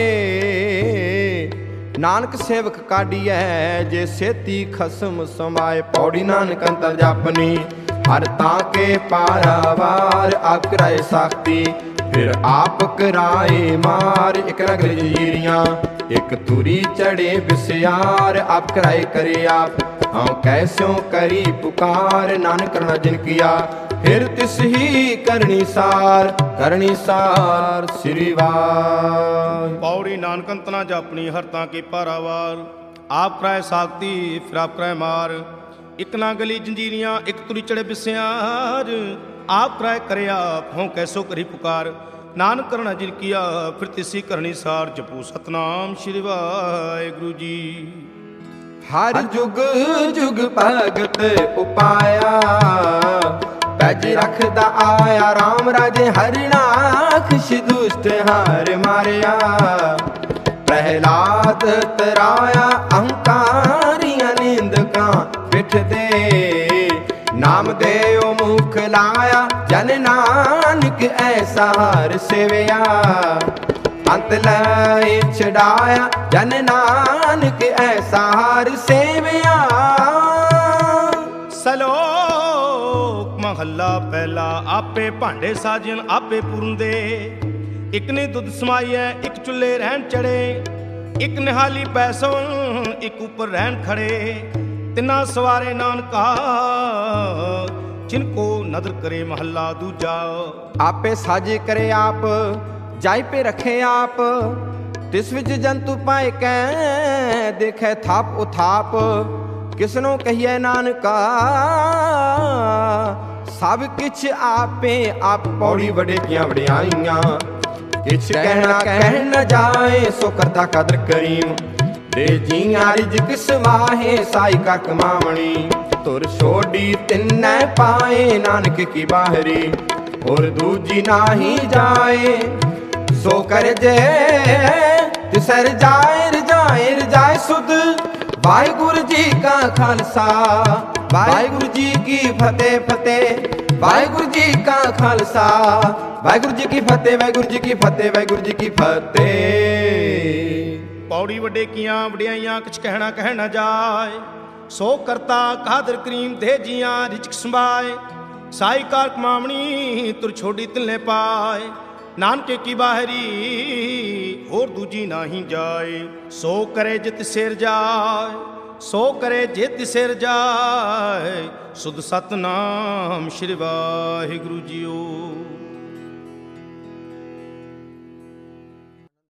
ਨਾਨਕ ਸੇਵਕ ਕਾਢੀਐ ਜੇ ਸੇਤੀ ਖਸਮ ਸਮਾਏ। ਪੌੜੀ ਨਾਨਕ ਅੰਤਰ ਜਾਪਨੀ, ਹਰ ਤਾਂ ਕੇ ਪਾਰਾਵਾਰ ਆਪ ਕਰਾਏ ਸਾਖਤੀ। ਫਿਰ ਆਪ ਕਰਾਏ ਮਾਰ, ਇਕ ਨਗਰ ਜੀਰੀਆਂ ਇਕ ਤੁਰੀ ਚੜੇ ਬਿਸਿਆਰ। ਆਪ ਕਰਾਏ ਕਰੇ ਆਪ, ਹਾਂ ਕੈਸਿਓ ਕਰੀ ਪੁਕਾਰ। ਨਾਨਕ ਕਰਨਾ ਜਿਨ ਕੀਆ, ਫਿਰ ਤਿਸ ਹੀ ਕਰਨੀ ਸਾਰ, ਕਰਨੀ ਸਾਰ ਸ੍ਰੀ ਵਾਹਿ। ਪੌੜੀ ਨਾਨਕ ਅੰਤ ਨਾ ਜਾਪਣੀ, ਹਰ ਤਾਂ ਕੇ ਪਾਰਾਵਾਰ ਆਪ ਕਰਾਏ ਸਾਖਤੀ। ਫਿਰ ਆਪ ਕਰਾਏ ਮਾਰ, ਇਕ ਨਾ ਗਲੀ ਜੰਜੀਰੀਆਂ ਇਕ ਤੁਰੀ ਚੜੇ ਬਿਸਿਆਰ। ਆਪ ਕਰਾਏ ਕਰੇ ਆਪ, ਹੋਂ ਕੈਸੋ ਕਰੀ ਪੁਕਾਰ। ਨਾਨਕ ਕਰਨਾ ਜਿਨ ਕੀਆ, ਫਿਰ ਤਿਸੀ ਕਰਨੀ ਸਾਰ। ਜਪੋ ਸਤਨਾਮ ਸ਼੍ਰੀ ਵਾਹਿਗੁਰੂ ਜੀ। ਹਰ ਜੁਗ ਜੁਗ ਭਗਤ ਉਪਾਇਆ, ਪੈਜ ਰੱਖਦਾ ਆਇਆ ਰਾਮ ਰਾਜੇ। ਹਰਿਨਾਖਸ਼ ਦੁਸ਼ਟ ਹਾਰ ਮਾਰਿਆ, ਪ੍ਰਹਿਲਾਦ ਤਰਾਇਆ ਅਹੰਕਾਰੀਆਂ ਨਿੰਦਕਾਂ ਪਿੱਠ ਦੇ। ਨਾਮ ਦੇਉ ਮੁਖ ਲਾਇਆ, ਜਨ ਨਾਨਕ ਐਸਾ ਹਰ ਸੇਵਿਆ। ਅੰਤ ਲੈ ਛਡਾਇਆ, ਜਨ ਨਾਨਕ ਐਸਾ ਹਰ ਸੇਵਿਆ। ਸਲੋਕ ਮਹੱਲਾ ਪਹਿਲਾ। ਆਪੇ ਭਾਂਡੇ ਸਾਜਨ ਆਪੇ ਪੂਰਨਦੇ, ਇਕ ਨੇ ਦੁੱਧ ਸਮਾਈਐ ਇਕ ਚੁੱਲ੍ਹੇ ਰਹਿਣ ਚੜੇ। ਇਕ ਨਿਹਾਲੀ ਪੈਸੋਂ ਇਕ ਉੱਪਰ ਰਹਿਣ ਖੜੇ। ਤਿੰਨਾ ਸਵਾਰੇ ਨਾਨਕਾ ਜਿਨ ਕੋ ਨਦਰ ਕਰੇ ਮਹੱਲਾ ਦੂਜਾ। ਆਪੇ ਸਾਜੇ ਕਰੇ ਆਪ, ਜਾਇ ਪੇ ਰਖੇ ਆਪ। ਤਿਸ ਵਿੱਚ ਜੰਤੂ ਪਾਏ ਕੈ, ਦੇਖੈ ਥਾਪ ਉਥਾਪ। ਕਿਸਨੋਂ ਕਹੀਐ ਨਾਨਕਾ, ਸਭ ਕਿਛ ਆਪੇ ਆਪ। ਪੌੜੀ ਵਡੇ ਕੀਆਂ ਵਡਿਆਈਆਂ, ਕਿਛ ਕਹਿਣਾ ਕਹਿ ਨ ਜਾਏ। ਸੋ ਕਰਤਾ ਕਦਰ ਕਰੀਮ, ਦੇ ਜੀਆਂ ਰਿਜਕ ਸਵਾਹੇ। ਸਾਈ ਕਰ ਕਮਾਵਣੀ, ਤੁਰ ਛੋਡੀ ਤਿੰਨੈ ਪਾਏ। ਨਾਨਕ ਕੀ ਬਾਹਰੀ, ਹੋਰ ਦੂਜੀ ਨਾਹੀ ਜਾਏ। ਸੋ ਕਰ ਜੇ ਤਿਸੈ ਰਜਾਏ, ਰਜਾਏ ਰਜਾਏ ਸੁਧ। ਵਾਹਿਗੁਰੂ ਜੀ ਕਾ ਖਾਲਸਾ, ਵਾਹਿਗੁਰੂ ਜੀ ਕੀ ਫਤਿਹ ਫਤਿਹ, ਵਾਹਿਗੁਰੂ ਜੀ ਕਾ ਖਾਲਸਾ, ਵਾਹਿਗੁਰੂ ਜੀ ਕੀ ਫਤਿਹ, ਵਾਹਿਗੁਰੂ ਜੀ ਕੀ ਫਤਿਹ, ਵਾਹਿਗੁਰੂ ਜੀ ਕੀ ਫਤਿਹ। ਪੌੜੀ ਵੱਡੇ ਕੀਆਂ ਵਡਿਆਈਆਂ ਕਿਛ ਕਹਿਣਾ ਕਹਿ ਨਾ ਜਾਏ, ਸੋ ਕਰਤਾ ਕਾਦਰ ਕਰੀਮ ਦੇ ਜੀਆਂ ਰਿਚਕ ਸੰਭਾਏ, ਸਾਈ ਕਾਰ ਕਮਾਵਣੀ ਤੁਰ ਛੋਡੀ ਤਿਲਨੇ ਪਾਏ, ਨਾਨਕੇ ਕੀ ਬਾਹਰੀ ਹੋਰ ਦੂਜੀ ਨਾਹੀ ਜਾਏ, ਸੋ ਕਰੇ ਜਿਤ ਸਿਰ ਜਾਏ, ਸੋ ਕਰੇ ਜਿਤ ਸਿਰ ਜਾਏ, ਸੁਧ ਸਤਨਾਮ ਸ਼੍ਰੀ ਵਾਹਿਗੁਰੂ ਜੀਓ।